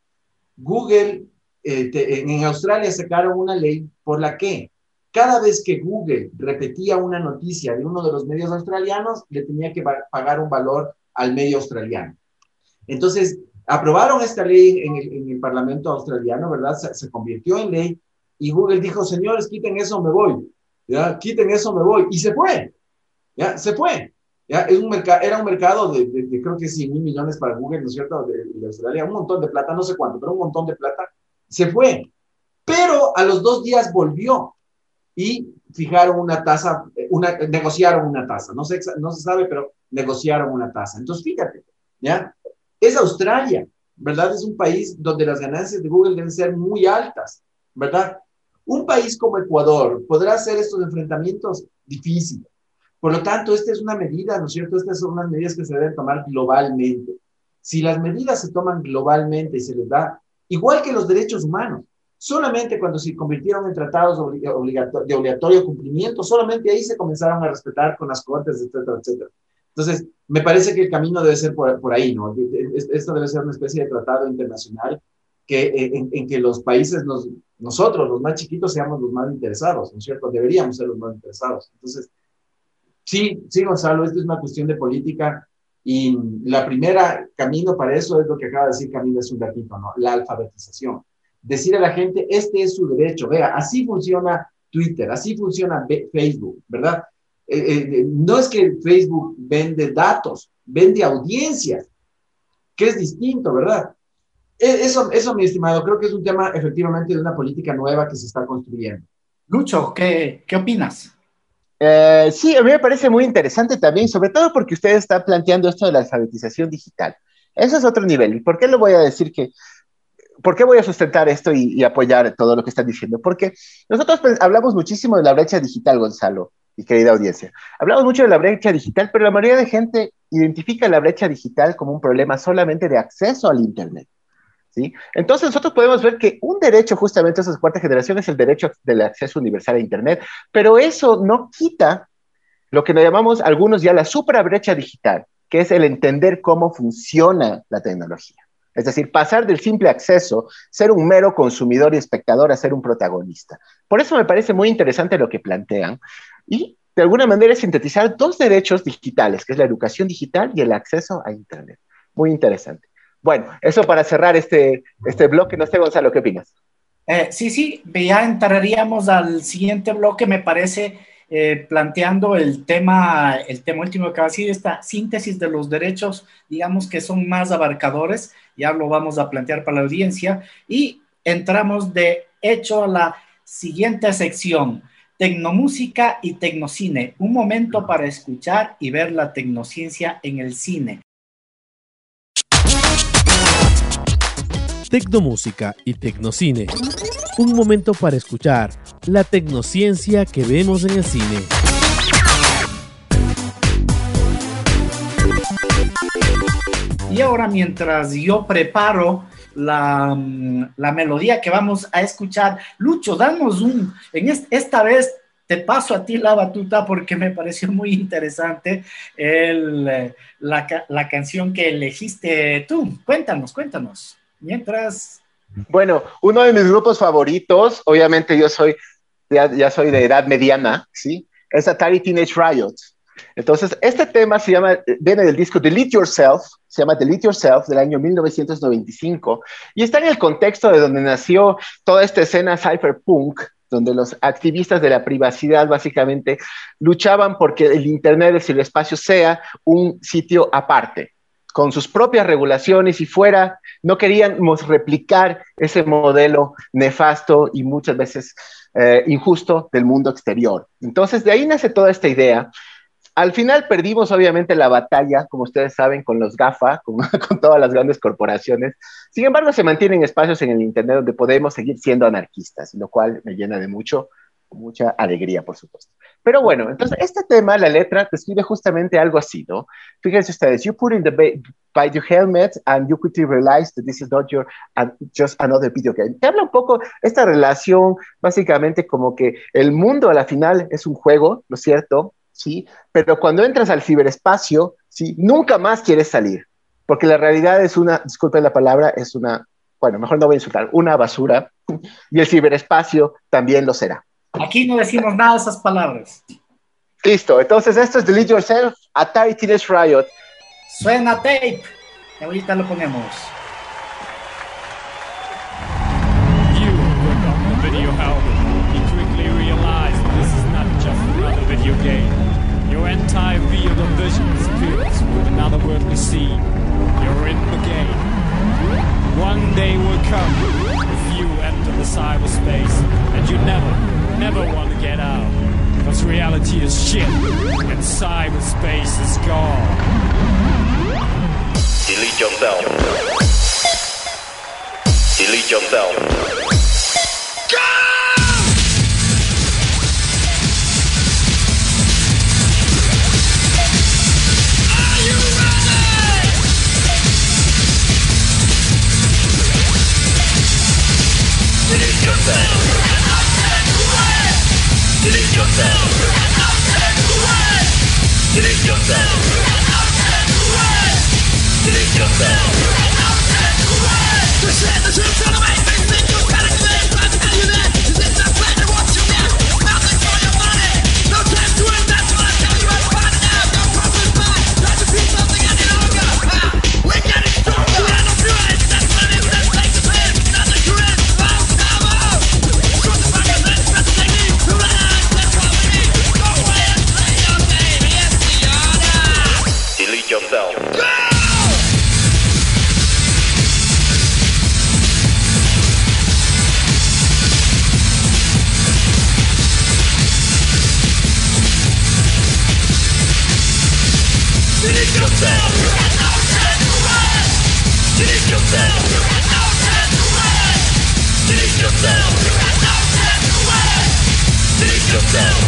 S4: Google, eh, te, en Australia sacaron una ley por la que cada vez que Google repetía una noticia de uno de los medios australianos, le tenía que pagar un valor al medio australiano. Entonces, aprobaron esta ley en el, en el Parlamento australiano, ¿verdad? Se, se convirtió en ley, y Google dijo, señores, quiten eso, me voy. ¿ya? Quiten eso, me voy. Y se fue, ¿ya? Se fue. ¿Ya? Es un mercado, era un mercado de, de, de creo que cien mil millones para Google, ¿no es cierto? De, de Australia, un montón de plata, no sé cuánto, pero un montón de plata. Se fue. Pero a los dos días volvió y fijaron una tasa, una, negociaron una tasa. No se, no se sabe, pero negociaron una tasa. Entonces, fíjate, ¿ya? Es Australia, ¿verdad? Es un país donde las ganancias de Google deben ser muy altas, ¿verdad? Un país como Ecuador podrá hacer estos enfrentamientos difíciles. Por lo tanto, esta es una medida, ¿no es cierto? Estas son unas medidas que se deben tomar globalmente. Si las medidas se toman globalmente y se les da, igual que los derechos humanos, solamente cuando se convirtieron en tratados obligato- de obligatorio cumplimiento, solamente ahí se comenzaron a respetar con las cortes, etcétera, etcétera. Entonces, me parece que el camino debe ser por, por ahí, ¿no? Esto debe ser una especie de tratado internacional que, en, en que los países, nos, nosotros, los más chiquitos, seamos los más interesados, ¿no es cierto? Deberíamos ser los más interesados. Entonces, sí, sí, Gonzalo, esto es una cuestión de política y la primera camino para eso es lo que acaba de decir Camila hace un ratito, ¿no? La alfabetización. Decir a la gente, este es su derecho. Vea, así funciona Twitter, así funciona Facebook, ¿verdad? Eh, eh, no es que Facebook vende datos, vende audiencias, que es distinto, ¿verdad? Eso, eso, mi estimado, creo que es un tema efectivamente de una política nueva que se está construyendo.
S2: Lucho, ¿qué, qué opinas?
S3: Eh, sí, a mí me parece muy interesante también, sobre todo porque usted está planteando esto de la alfabetización digital. Eso es otro nivel. ¿Y por qué le voy a decir que, por qué voy a sustentar esto y, y apoyar todo lo que están diciendo? Porque nosotros pues, hablamos muchísimo de la brecha digital, Gonzalo, y querida audiencia. Hablamos mucho de la brecha digital, pero la mayoría de gente identifica la brecha digital como un problema solamente de acceso al Internet. ¿Sí? Entonces nosotros podemos ver que un derecho justamente de esa cuarta generación es el derecho del acceso universal a Internet, pero eso no quita lo que nos llamamos algunos ya la suprabrecha digital, que es el entender cómo funciona la tecnología. Es decir, pasar del simple acceso, ser un mero consumidor y espectador, a ser un protagonista. Por eso me parece muy interesante lo que plantean y de alguna manera es sintetizar dos derechos digitales, que es la educación digital y el acceso a Internet. Muy interesante. Bueno, eso para cerrar este, este bloque. No sé, Gonzalo, ¿qué opinas?
S2: Eh, sí, sí, ya entraríamos al siguiente bloque, me parece, eh, planteando el tema, el tema último que va a decir, esta síntesis de los derechos, digamos que son más abarcadores, ya lo vamos a plantear para la audiencia, y entramos de hecho a la siguiente sección, tecnomúsica y tecnocine, un momento para escuchar y ver la tecnociencia en el cine.
S1: Tecnomúsica y tecnocine. Un momento para escuchar la tecnociencia que vemos en el cine.
S2: Y ahora, mientras yo preparo la, la melodía que vamos a escuchar, Lucho, danos un, en est, esta vez te paso a ti la batuta porque me pareció muy interesante el, la, la canción que elegiste tú. Cuéntanos, cuéntanos. Mientras...
S3: Bueno, uno de mis grupos favoritos, obviamente yo soy, ya, ya soy de edad mediana, ¿sí? Es Atari Teenage Riot. Entonces, este tema se llama, viene del disco Delete Yourself, se llama Delete Yourself, del año mil novecientos noventa y cinco, y está en el contexto de donde nació toda esta escena cypherpunk, donde los activistas de la privacidad básicamente luchaban porque el Internet, el ciberespacio, sea un sitio aparte, con sus propias regulaciones y fuera, no queríamos replicar ese modelo nefasto y muchas veces eh, injusto del mundo exterior. Entonces, de ahí nace toda esta idea. Al final perdimos, obviamente, la batalla, como ustedes saben, con los GAFA, con, con todas las grandes corporaciones. Sin embargo, se mantienen espacios en el Internet donde podemos seguir siendo anarquistas, lo cual me llena de mucho, mucha alegría, por supuesto. Pero bueno, entonces, este tema, la letra, describe justamente algo así, ¿no? Fíjense ustedes, you put in the by your helmet and you quickly realize that this is not your, uh, just another video game. Te habla un poco esta relación, básicamente como que el mundo a la final es un juego, ¿no es cierto? Sí, pero cuando entras al ciberespacio, sí, nunca más quieres salir, porque la realidad es una, disculpen la palabra, es una, bueno, mejor no voy a insultar, una basura, y el ciberespacio también lo será.
S2: Aquí no decimos nada de esas palabras.
S3: Listo, entonces esto es Delete Yourself, Atari Teenage Riot.
S2: Suena tape, y ahorita lo ponemos.
S9: You click on the video album, you quickly realize this is not game. Your entire field of vision is filled with another worldly scene. You're in the game. One day will come if you enter the cyberspace, and you never, never want to get out. Because reality is shit, and cyberspace is gone.
S10: Delete yourself. Delete yourself. Delete yourself. Delete yourself. Delete yourself. Delete yourself. To share the truth to the way things think you gotta clear. Try to tell you that. Is this not plan to watch you now? Nothing for your money. No time to invest. What I tell you I'm finding out. No profit by. Try to be something any longer. Ah, we're getting stronger. We are not doing. That's what it is. That's like the plan. Nothing to it. Delete yourself. Go! Delete yourself. Delete yourself. Delete yourself. Delete yourself.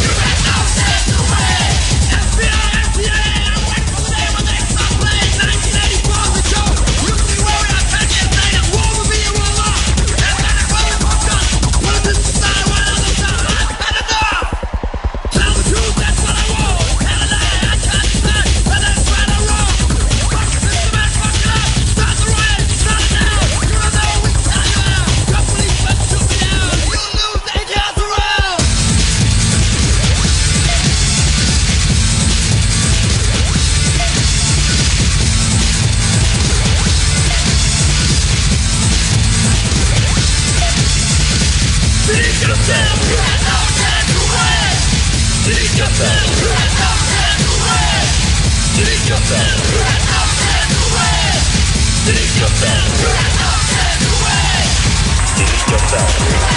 S10: F B I, F B I, I wait for the name of the next play. nineteen eighty-four, the show. You see where we are, ten years later. War will be a war law. And then I call it podcast. What is this style? What other style? I don't know. Tell the truth, that's what I want. Tell a lie, I can't stand. And that's right or wrong. Fuck the system and fuck it up. Start the riot, start it now. You don't know, we tell you now. Your policemen shoot me down. You lose, they can't around. Delete yourself. Delete yourself. Delete yourself. Delete yourself. Delete yourself.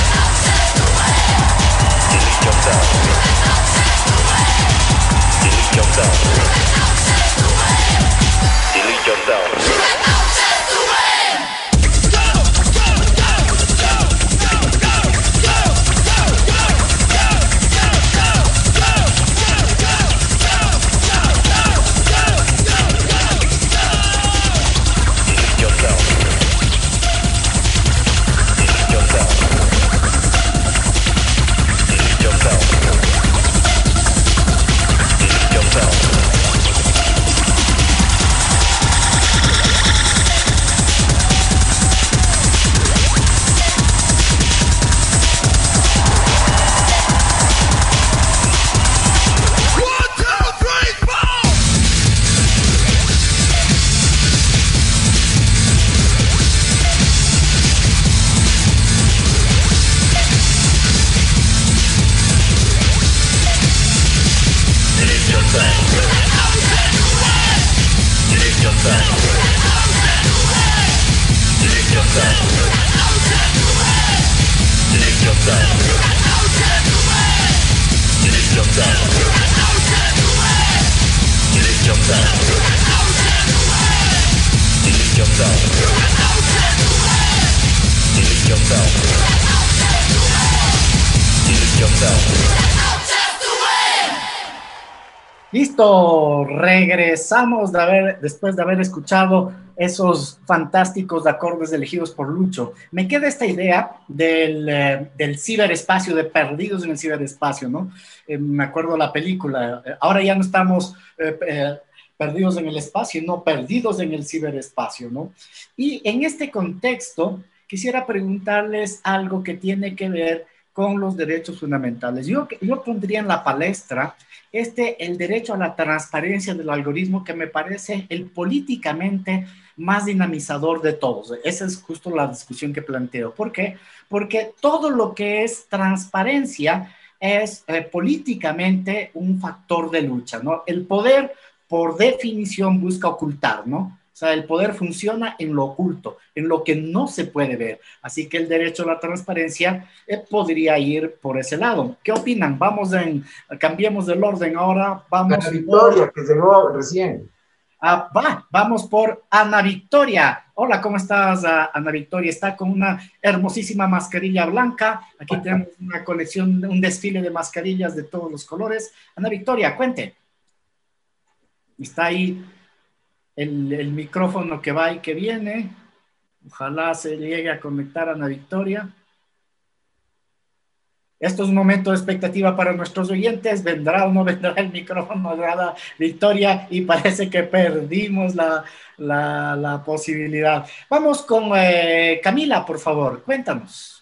S10: Delete yourself. Delete yourself. Delete yourself.
S2: Listo, regresamos de haber, después de haber escuchado esos fantásticos acordes elegidos por Lucho. Me queda esta idea del, eh, del ciberespacio, de perdidos en el ciberespacio, ¿no? Eh, me acuerdo la película, eh, ahora ya no estamos eh, eh, perdidos en el espacio, no, perdidos en el ciberespacio, ¿no? Y en este contexto, quisiera preguntarles algo que tiene que ver con los derechos fundamentales. Yo, yo pondría en la palestra este, el derecho a la transparencia del algoritmo, que me parece el políticamente más dinamizador de todos. Esa es justo la discusión que planteo. ¿Por qué? Porque todo lo que es transparencia es eh, políticamente un factor de lucha, ¿no? El poder, por definición, busca ocultar, ¿no? O sea, el poder funciona en lo oculto, en lo que no se puede ver. Así que el derecho a la transparencia eh, podría ir por ese lado. ¿Qué opinan? Vamos en, cambiemos del orden ahora. Vamos
S4: Ana Victoria, por, que llegó recién.
S2: Ah, va, vamos por Ana Victoria. Hola, ¿cómo estás, Ana Victoria? Está con una hermosísima mascarilla blanca. Aquí tenemos una colección, un desfile de mascarillas de todos los colores. Ana Victoria, cuente. Está ahí el, el micrófono que va y que viene. Ojalá se llegue a conectar a Ana Victoria. Esto es un momento de expectativa para nuestros oyentes. ¿Vendrá o no vendrá el micrófono de Ana Victoria? Y parece que perdimos la, la, la posibilidad. Vamos con eh, Camila, por favor. Cuéntanos.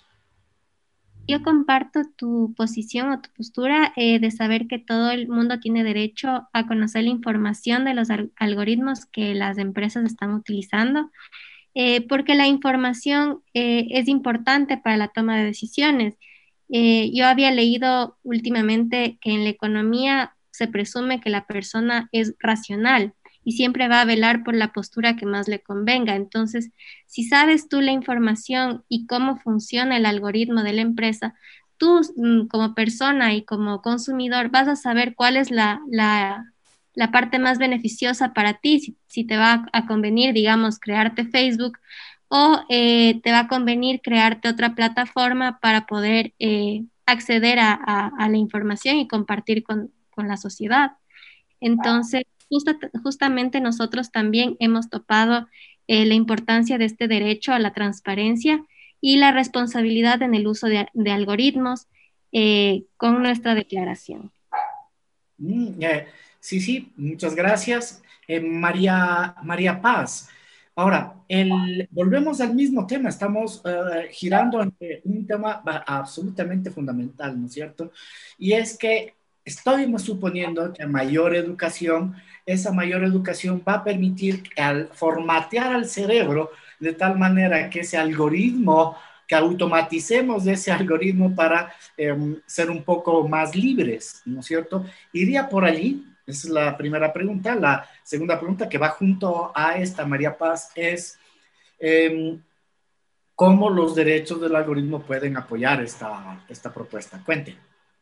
S6: Yo comparto tu posición o tu postura eh, de saber que todo el mundo tiene derecho a conocer la información de los al algoritmos que las empresas están utilizando, eh, porque la información eh, es importante para la toma de decisiones. Eh, yo había leído últimamente que en la economía se presume que la persona es racional y siempre va a velar por la postura que más le convenga. Entonces, si sabes tú la información y cómo funciona el algoritmo de la empresa, tú como persona y como consumidor vas a saber cuál es la, la, la parte más beneficiosa para ti, si, si te va a convenir, digamos, crearte Facebook o eh, te va a convenir crearte otra plataforma para poder eh, acceder a, a, a la información y compartir con, con la sociedad. Entonces, justa, justamente nosotros también hemos topado eh, la importancia de este derecho a la transparencia y la responsabilidad en el uso de, de algoritmos eh, con nuestra declaración.
S2: Mm, eh, sí, sí, muchas gracias. Eh, María, María Paz. Ahora, el, volvemos al mismo tema, estamos uh, girando en un tema absolutamente fundamental, ¿no es cierto? Y es que estoy suponiendo que a mayor educación, esa mayor educación va a permitir al formatear al cerebro de tal manera que ese algoritmo, que automaticemos ese algoritmo para eh, ser un poco más libres, ¿no es cierto? ¿Iría por allí? Esa es la primera pregunta. La segunda pregunta que va junto a esta, María Paz, es eh, ¿cómo los derechos del algoritmo pueden apoyar esta, esta propuesta? Cuente.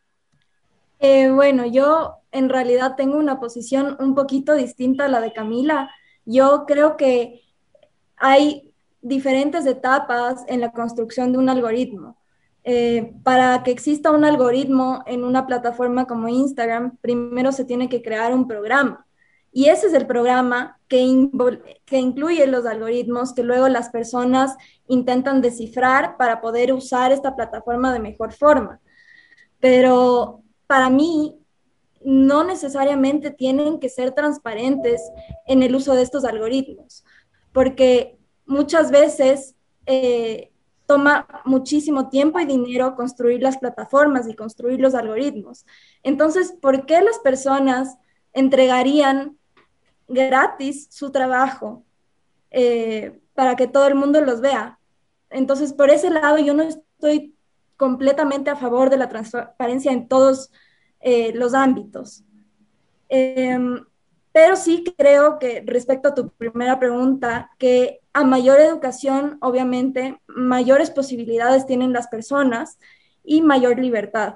S5: Eh, bueno, yo en realidad tengo una posición un poquito distinta a la de Camila. Yo creo que hay diferentes etapas en la construcción de un algoritmo. Eh, para que exista un algoritmo en una plataforma como Instagram, primero se tiene que crear un programa. Y ese es el programa que, que incluye los algoritmos que luego las personas intentan descifrar para poder usar esta plataforma de mejor forma. Pero para mí, no necesariamente tienen que ser transparentes en el uso de estos algoritmos, porque muchas veces eh, toma muchísimo tiempo y dinero construir las plataformas y construir los algoritmos. Entonces, ¿por qué las personas entregarían gratis su trabajo eh, para que todo el mundo los vea? Entonces, por ese lado, yo no estoy completamente a favor de la transparencia en todos eh, los ámbitos. Eh, pero sí creo que respecto a tu primera pregunta, que a mayor educación, obviamente, mayores posibilidades tienen las personas y mayor libertad.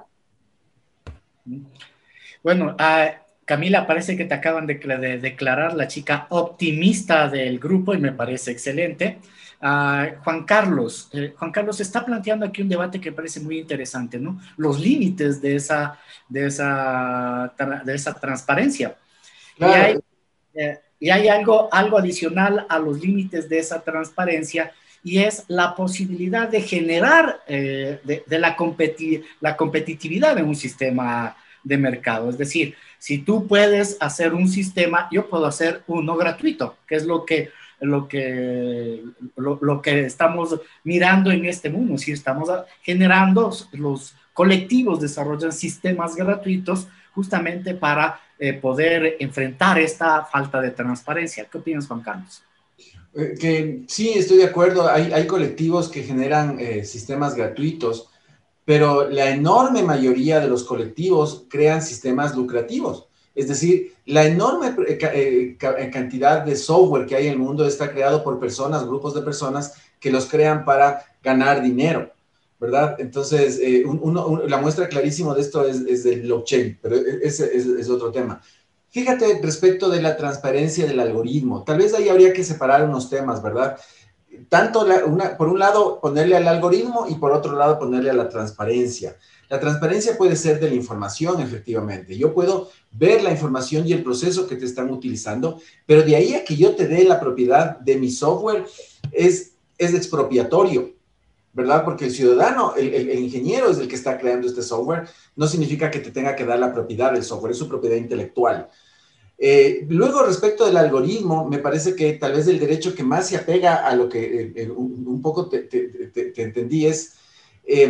S2: Bueno, uh, Camila, parece que te acaban de, de declarar la chica optimista del grupo y me parece excelente. Uh, Juan Carlos, eh, Juan Carlos está planteando aquí un debate que parece muy interesante, ¿no? Los límites de esa, de esa, de esa transparencia. Claro. Y hay, eh, y hay algo, algo adicional a los límites de esa transparencia y es la posibilidad de generar eh, de, de la, competi la competitividad en un sistema de mercado. Es decir, si tú puedes hacer un sistema, yo puedo hacer uno gratuito, que es lo que, lo que, lo, lo que estamos mirando en este mundo. Si estamos generando, los colectivos desarrollan sistemas gratuitos justamente para eh, poder enfrentar esta falta de transparencia. ¿Qué opinas, Juan Carlos?
S4: Eh, que sí, estoy de acuerdo. Hay, hay colectivos que generan eh, sistemas gratuitos, pero la enorme mayoría de los colectivos crean sistemas lucrativos. Es decir, la enorme eh, cantidad de software que hay en el mundo está creado por personas, grupos de personas que los crean para ganar dinero, ¿verdad? Entonces, eh, uno, uno, la muestra clarísima de esto es, es del blockchain, pero ese es, es otro tema. Fíjate respecto de la transparencia del algoritmo. Tal vez ahí habría que separar unos temas, ¿verdad? Tanto, la, una, por un lado, ponerle al algoritmo y por otro lado, ponerle a la transparencia. La transparencia puede ser de la información, efectivamente. Yo puedo ver la información y el proceso que te están utilizando, pero de ahí a que yo te dé la propiedad de mi software es, es expropiatorio, ¿verdad? Porque el ciudadano, el, el, el ingeniero es el que está creando este software, no significa que te tenga que dar la propiedad del software, es su propiedad intelectual. Eh, luego, respecto del algoritmo, me parece que tal vez el derecho que más se apega a lo que eh, eh, un, un poco te, te, te, te entendí es eh,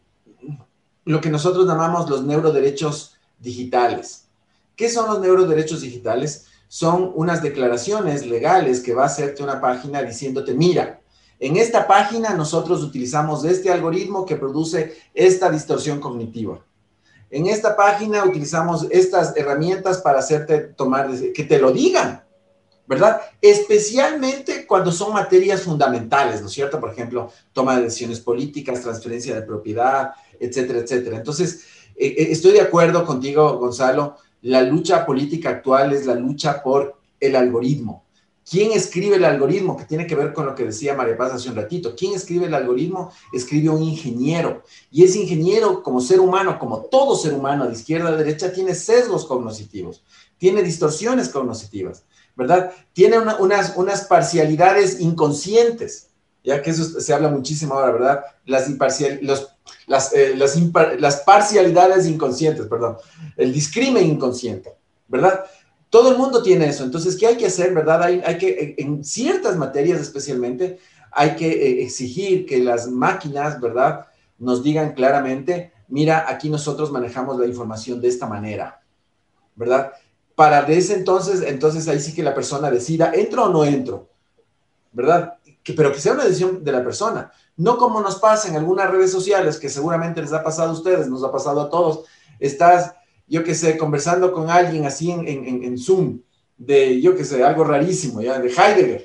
S4: lo que nosotros llamamos los neuroderechos digitales. ¿Qué son los neuroderechos digitales? Son unas declaraciones legales que va a hacerte una página diciéndote, mira, en esta página nosotros utilizamos este algoritmo que produce esta distorsión cognitiva. En esta página utilizamos estas herramientas para hacerte tomar, que te lo digan, ¿verdad? Especialmente cuando son materias fundamentales, ¿no es cierto? Por ejemplo, toma de decisiones políticas, transferencia de propiedad, etcétera, etcétera. Entonces, eh, estoy de acuerdo contigo, Gonzalo, la lucha política actual es la lucha por el algoritmo. ¿Quién escribe el algoritmo? Que tiene que ver con lo que decía María Paz hace un ratito. ¿Quién escribe el algoritmo? Escribe un ingeniero. Y ese ingeniero, como ser humano, como todo ser humano, de izquierda a derecha, tiene sesgos cognitivos, tiene distorsiones cognitivas, ¿verdad? Tiene una, unas, unas parcialidades inconscientes, ya que eso se habla muchísimo ahora, ¿verdad? Las, imparcial, los, las, eh, las, impar, las parcialidades inconscientes, perdón, el discrimen inconsciente, ¿verdad? Todo el mundo tiene eso. Entonces, ¿qué hay que hacer, verdad? Hay, hay que, en ciertas materias especialmente, hay que eh, exigir que las máquinas, ¿verdad?, nos digan claramente, mira, aquí nosotros manejamos la información de esta manera, ¿verdad? Para de ese entonces, entonces ahí sí que la persona decida, ¿entro o no entro? ¿Verdad? Que, pero que sea una decisión de la persona. No como nos pasa en algunas redes sociales, que seguramente les ha pasado a ustedes, nos ha pasado a todos. Estás, yo qué sé, conversando con alguien así en, en, en Zoom, de, yo qué sé, algo rarísimo, ya, de Heidegger.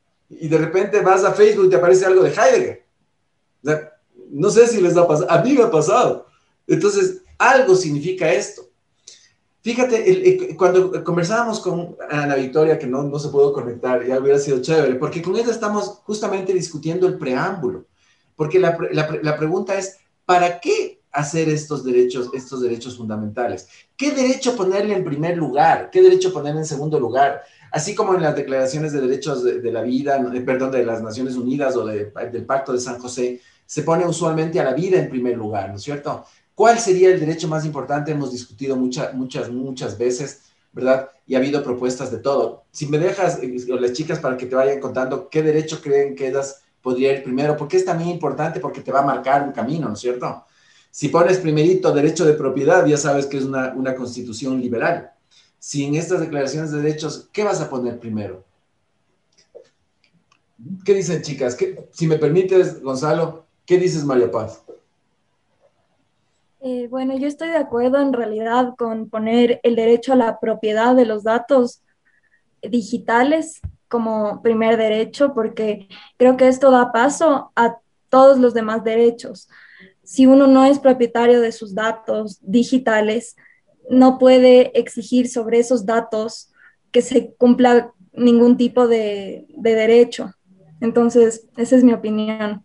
S4: Y de repente vas a Facebook y te aparece algo de Heidegger. O sea, no sé si les ha pasado, a mí me ha pasado. Entonces, algo significa esto. Fíjate, el, el, cuando conversábamos con Ana Victoria, que no, no se pudo conectar, ya hubiera sido chévere, porque con ella estamos justamente discutiendo el preámbulo. Porque la, la, la pregunta es, ¿para qué hacer estos derechos, estos derechos fundamentales? ¿Qué derecho ponerle en primer lugar? ¿Qué derecho ponerle en segundo lugar? Así como en las declaraciones de derechos de, de la vida, perdón, de las Naciones Unidas o de, del Pacto de San José, se pone usualmente a la vida en primer lugar, ¿no es cierto? ¿Cuál sería el derecho más importante? Hemos discutido muchas, muchas, muchas veces, ¿verdad? Y ha habido propuestas de todo. Si me dejas, o las chicas, para que te vayan contando qué derecho creen que ellas podría ir primero, porque es también importante porque te va a marcar un camino, ¿no es cierto? Si pones primerito derecho de propiedad, ya sabes que es una, una constitución liberal. Si en estas declaraciones de derechos, ¿qué vas a poner primero? ¿Qué dicen, chicas? ¿Qué, si me permites, Gonzalo, ¿qué dices, María Paz?
S5: Eh, bueno, yo estoy de acuerdo en realidad con poner el derecho a la propiedad de los datos digitales como primer derecho, porque creo que esto da paso a todos los demás derechos. Si uno no es propietario de sus datos digitales, no puede exigir sobre esos datos que se cumpla ningún tipo de, de derecho. Entonces, esa es mi opinión.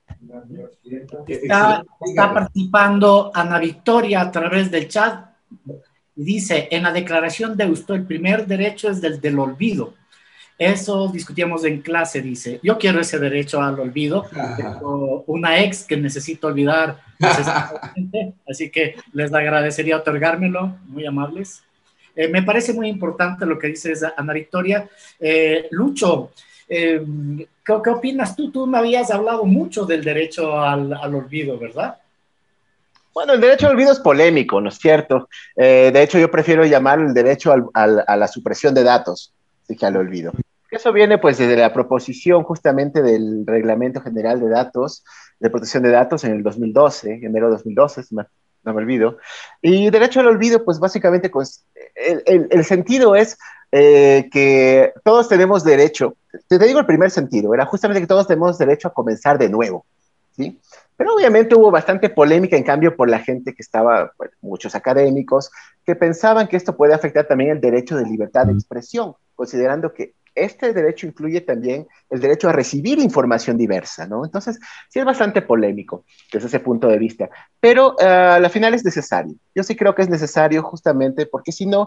S2: Está, está participando Ana Victoria a través del chat y dice, en la declaración de usted el primer derecho es del del olvido. Eso discutíamos en clase, dice. Yo quiero ese derecho al olvido. Tengo una ex que necesito olvidar, así que les agradecería otorgármelo, muy amables. Eh, me parece muy importante lo que dices, Ana Victoria. Eh, Lucho, eh, ¿qué, ¿qué opinas tú? Tú me habías hablado mucho del derecho al, al olvido, ¿verdad?
S3: Bueno, el derecho al olvido es polémico, ¿no es cierto? Eh, de hecho, yo prefiero llamarlo el derecho al, al, a la supresión de datos, así que al olvido. Eso viene pues desde la proposición justamente del Reglamento General de Datos, de Protección de Datos en el dos mil doce, enero de dos mil doce, si me- no me olvido. Y derecho al olvido, pues básicamente pues, el, el- el sentido es eh, que todos tenemos derecho, te, te digo el primer sentido, era justamente que todos tenemos derecho a comenzar de nuevo, ¿sí? Pero obviamente hubo bastante polémica, en cambio, por la gente que estaba, bueno, muchos académicos, que pensaban que esto puede afectar también el derecho de libertad de expresión, considerando que este derecho incluye también el derecho a recibir información diversa, ¿no? Entonces, sí es bastante polémico desde ese punto de vista, pero uh, a la final es necesario. Yo sí creo que es necesario justamente porque si no,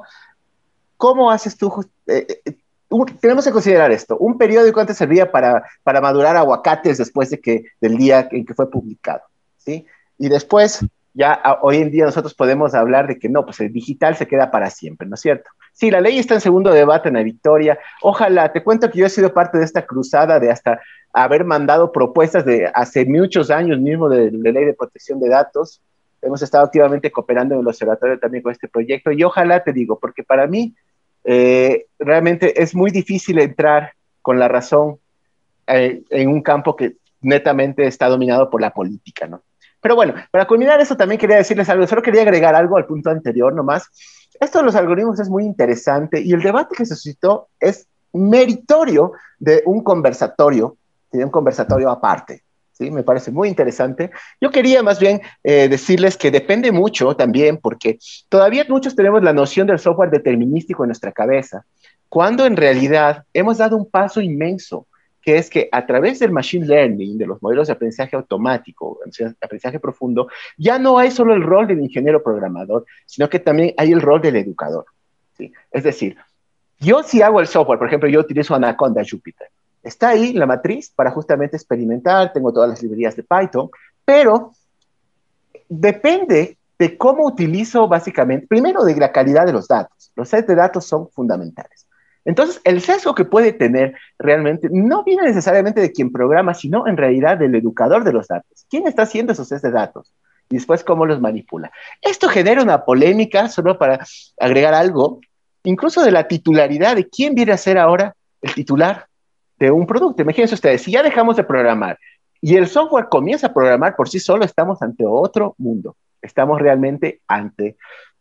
S3: ¿cómo haces tú? Eh, eh, un, tenemos que considerar esto. Un periódico antes servía para, para madurar aguacates después de que, del día en que fue publicado, ¿sí? Y después, ya a, hoy en día nosotros podemos hablar de que no, pues el digital se queda para siempre, ¿no es cierto? Sí, la ley está en segundo debate en la Victoria. Ojalá, te cuento que yo he sido parte de esta cruzada de hasta haber mandado propuestas de hace muchos años mismo de, de ley de protección de datos. Hemos estado activamente cooperando en el observatorio también con este proyecto y ojalá, te digo, porque para mí eh, realmente es muy difícil entrar con la razón eh, en un campo que netamente está dominado por la política, ¿no? Pero bueno, para culminar eso también quería decirles algo, solo quería agregar algo al punto anterior nomás. Esto de los algoritmos es muy interesante y el debate que se suscitó es meritorio de un conversatorio, de un conversatorio aparte, ¿sí? Me parece muy interesante. Yo quería más bien eh, decirles que depende mucho también, porque todavía muchos tenemos la noción del software determinístico en nuestra cabeza, cuando en realidad hemos dado un paso inmenso, que es que a través del machine learning, de los modelos de aprendizaje automático, aprendizaje profundo, ya no hay solo el rol del ingeniero programador, sino que también hay el rol del educador, ¿sí? Es decir, yo si hago el software, por ejemplo, yo utilizo Anaconda Jupyter, está ahí la matriz para justamente experimentar, tengo todas las librerías de Python, pero depende de cómo utilizo básicamente, primero de la calidad de los datos. Los sets de datos son fundamentales. Entonces, el sesgo que puede tener realmente no viene necesariamente de quien programa, sino en realidad del educador de los datos. ¿Quién está haciendo esos sets de datos? Y después, ¿cómo los manipula? Esto genera una polémica, solo para agregar algo, incluso de la titularidad de quién viene a ser ahora el titular de un producto. Imagínense ustedes, si ya dejamos de programar y el software comienza a programar por sí solo, estamos ante otro mundo. Estamos realmente ante,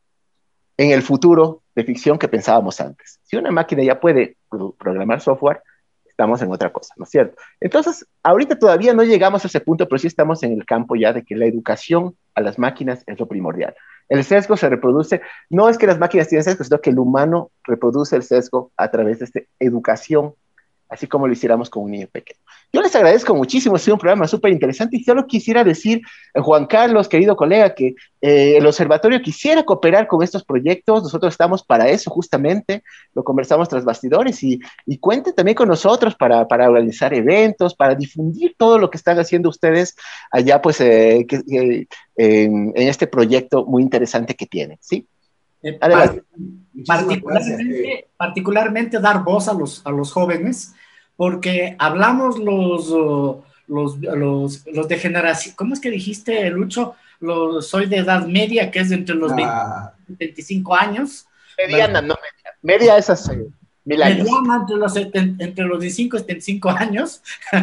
S3: en el futuro de ficción que pensábamos antes. Si una máquina ya puede programar software, estamos en otra cosa, ¿no es cierto? Entonces, ahorita todavía no llegamos a ese punto, pero sí estamos en el campo ya de que la educación a las máquinas es lo primordial. El sesgo se reproduce, no es que las máquinas tienen sesgo, sino que el humano reproduce el sesgo a través de esta educación, así como lo hiciéramos con un niño pequeño. Yo les agradezco muchísimo, ha sido un programa súper interesante y solo quisiera decir, eh, Juan Carlos, querido colega, que eh, el observatorio quisiera cooperar con estos proyectos, nosotros estamos para eso justamente, lo conversamos tras bastidores y, y cuenten también con nosotros para, para organizar eventos, para difundir todo lo que están haciendo ustedes allá pues eh, que, eh, en, en este proyecto muy interesante que tienen, ¿sí?
S2: Eh,
S3: Adelante.
S2: particularmente, particularmente dar voz a los, a los jóvenes, porque hablamos los, uh, los, los, los de generación, ¿cómo es que dijiste, Lucho? Los, soy de edad media, que es de entre los
S4: Ah.
S2: veinte y veinticinco años.
S3: Mediana, no media. Media es hace mil años.
S2: Mediana entre los, entre los veinticinco y setenta y cinco años.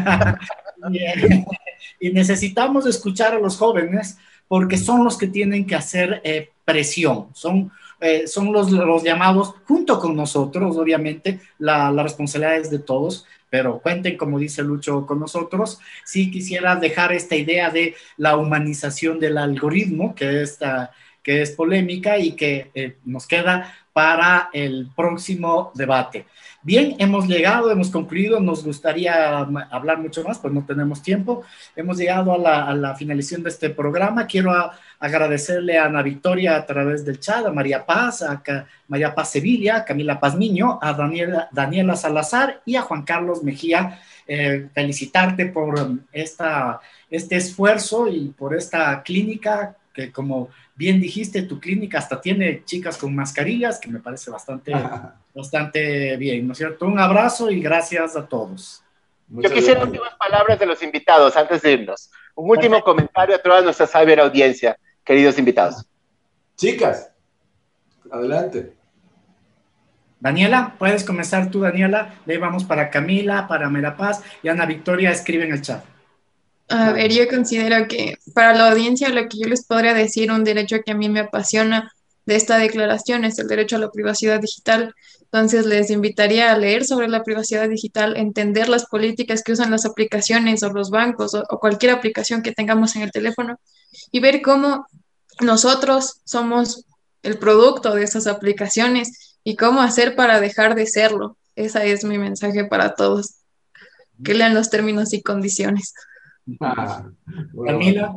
S2: y, eh, y necesitamos escuchar a los jóvenes porque son los que tienen que hacer eh, presión, son, eh, son los, los llamados, junto con nosotros, obviamente, la, la responsabilidad es de todos, pero cuenten, como dice Lucho, con nosotros. Sí quisiera dejar esta idea de la humanización del algoritmo, que es, uh, que es polémica y que eh, nos queda para el próximo debate. Bien, hemos llegado, hemos concluido, nos gustaría hablar mucho más, pues no tenemos tiempo. Hemos llegado a la, a la finalización de este programa. Quiero a, agradecerle a Ana Victoria a través del chat, a María Paz, a Ca, María Paz Sevilla, a Camila Pazmiño, a Daniela, Daniela Salazar y a Juan Carlos Mejía. Eh, felicitarte por esta, este esfuerzo y por esta clínica que, como bien dijiste, tu clínica hasta tiene chicas con mascarillas, que me parece bastante, bastante bien, ¿no es cierto? Un abrazo y gracias a todos.
S3: Yo quisiera últimas palabras de los invitados antes de irnos. Un último Perfecto. comentario a toda nuestra cyber audiencia, queridos invitados.
S4: Chicas, adelante.
S2: Daniela, puedes comenzar tú, Daniela. De ahí vamos para Camila, para Merapaz y Ana Victoria, escribe en el chat.
S7: A ver, yo considero que para la audiencia lo que yo les podría decir, un derecho que a mí me apasiona de esta declaración es el derecho a la privacidad digital. Entonces les invitaría a leer sobre la privacidad digital, entender las políticas que usan las aplicaciones o los bancos o, o cualquier aplicación que tengamos en el teléfono y ver cómo nosotros somos el producto de esas aplicaciones y cómo hacer para dejar de serlo. Ese es mi mensaje para todos. Que lean los términos y condiciones.
S4: Ah,
S2: Camila.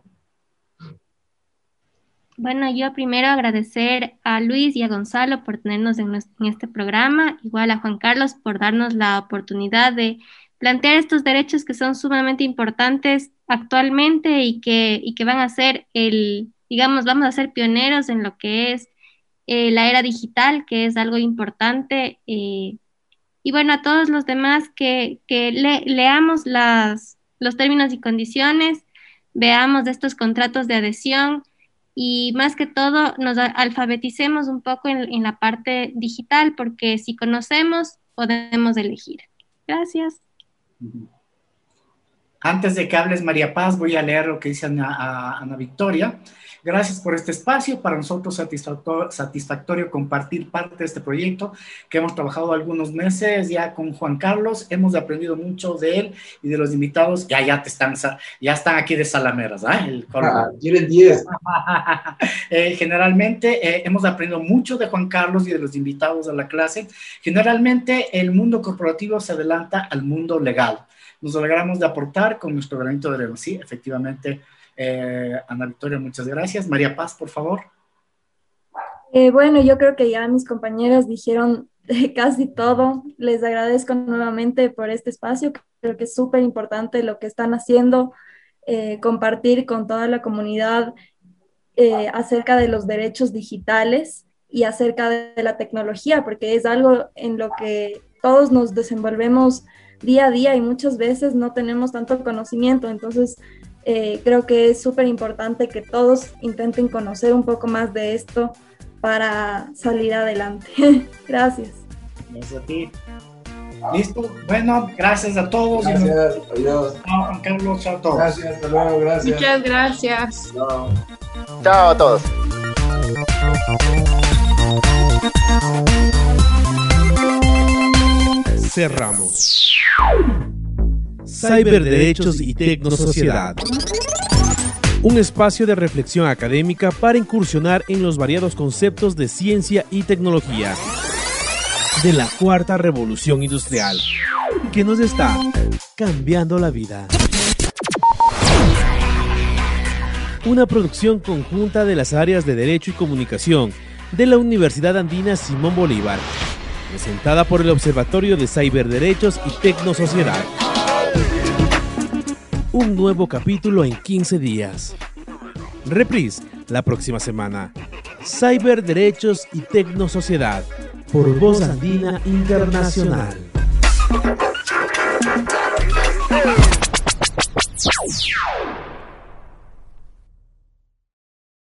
S6: Bueno, yo primero agradecer a Luis y a Gonzalo por tenernos en, nues- en este programa, igual a Juan Carlos por darnos la oportunidad de plantear estos derechos que son sumamente importantes actualmente y que, y que van a ser el, digamos, vamos a ser pioneros en lo que es eh, la era digital, que es algo importante. eh, y bueno, a todos los demás que, que le- leamos las, los términos y condiciones, veamos estos contratos de adhesión y más que todo nos a- alfabeticemos un poco en, en la parte digital, porque si conocemos, podemos elegir. Gracias.
S2: Antes de que hables, María Paz, voy a leer lo que dice Ana, a- Ana Victoria. Gracias por este espacio. Para nosotros satisfactor- satisfactorio compartir parte de este proyecto que hemos trabajado algunos meses ya con Juan Carlos. Hemos aprendido mucho de él y de los invitados. Ya, ya te están, sa- ya están aquí de Salameras, ¿ah? El
S4: Ah, quieren diez.
S2: Eh, generalmente eh, hemos aprendido mucho de Juan Carlos y de los invitados a la clase. Generalmente el mundo corporativo se adelanta al mundo legal. Nos alegramos de aportar con nuestro granito de arena. Sí, efectivamente, eh, Ana Victoria, muchas gracias. María Paz, por favor.
S5: Eh, bueno, yo creo que ya mis compañeras dijeron eh, casi todo. Les agradezco nuevamente por este espacio. Creo que es súper importante lo que están haciendo, eh, compartir con toda la comunidad eh, acerca de los derechos digitales y acerca de, de la tecnología, porque es algo en lo que todos nos desenvolvemos día a día y muchas veces no tenemos tanto conocimiento. Entonces, eh, creo que es súper importante que todos intenten conocer un poco más de esto para salir adelante. Gracias.
S2: Gracias a ti. Listo. Bueno, gracias a todos.
S4: Gracias, adiós.
S2: Chao, Juan Carlos. Chao a todos.
S4: Gracias, hasta luego, gracias.
S7: Muchas gracias.
S4: Chao.
S3: Chao a todos.
S1: Cerramos. Cyberderechos y Tecnosociedad. Un espacio de reflexión académica para incursionar en los variados conceptos de ciencia y tecnología de la cuarta revolución industrial, que nos está cambiando la vida. Una producción conjunta de las áreas de Derecho y Comunicación de la Universidad Andina Simón Bolívar, presentada por el Observatorio de Cyberderechos y Tecnosociedad. Un nuevo capítulo en quince días. Reprise la próxima semana. Cyberderechos y Tecnosociedad por Voz Andina Internacional.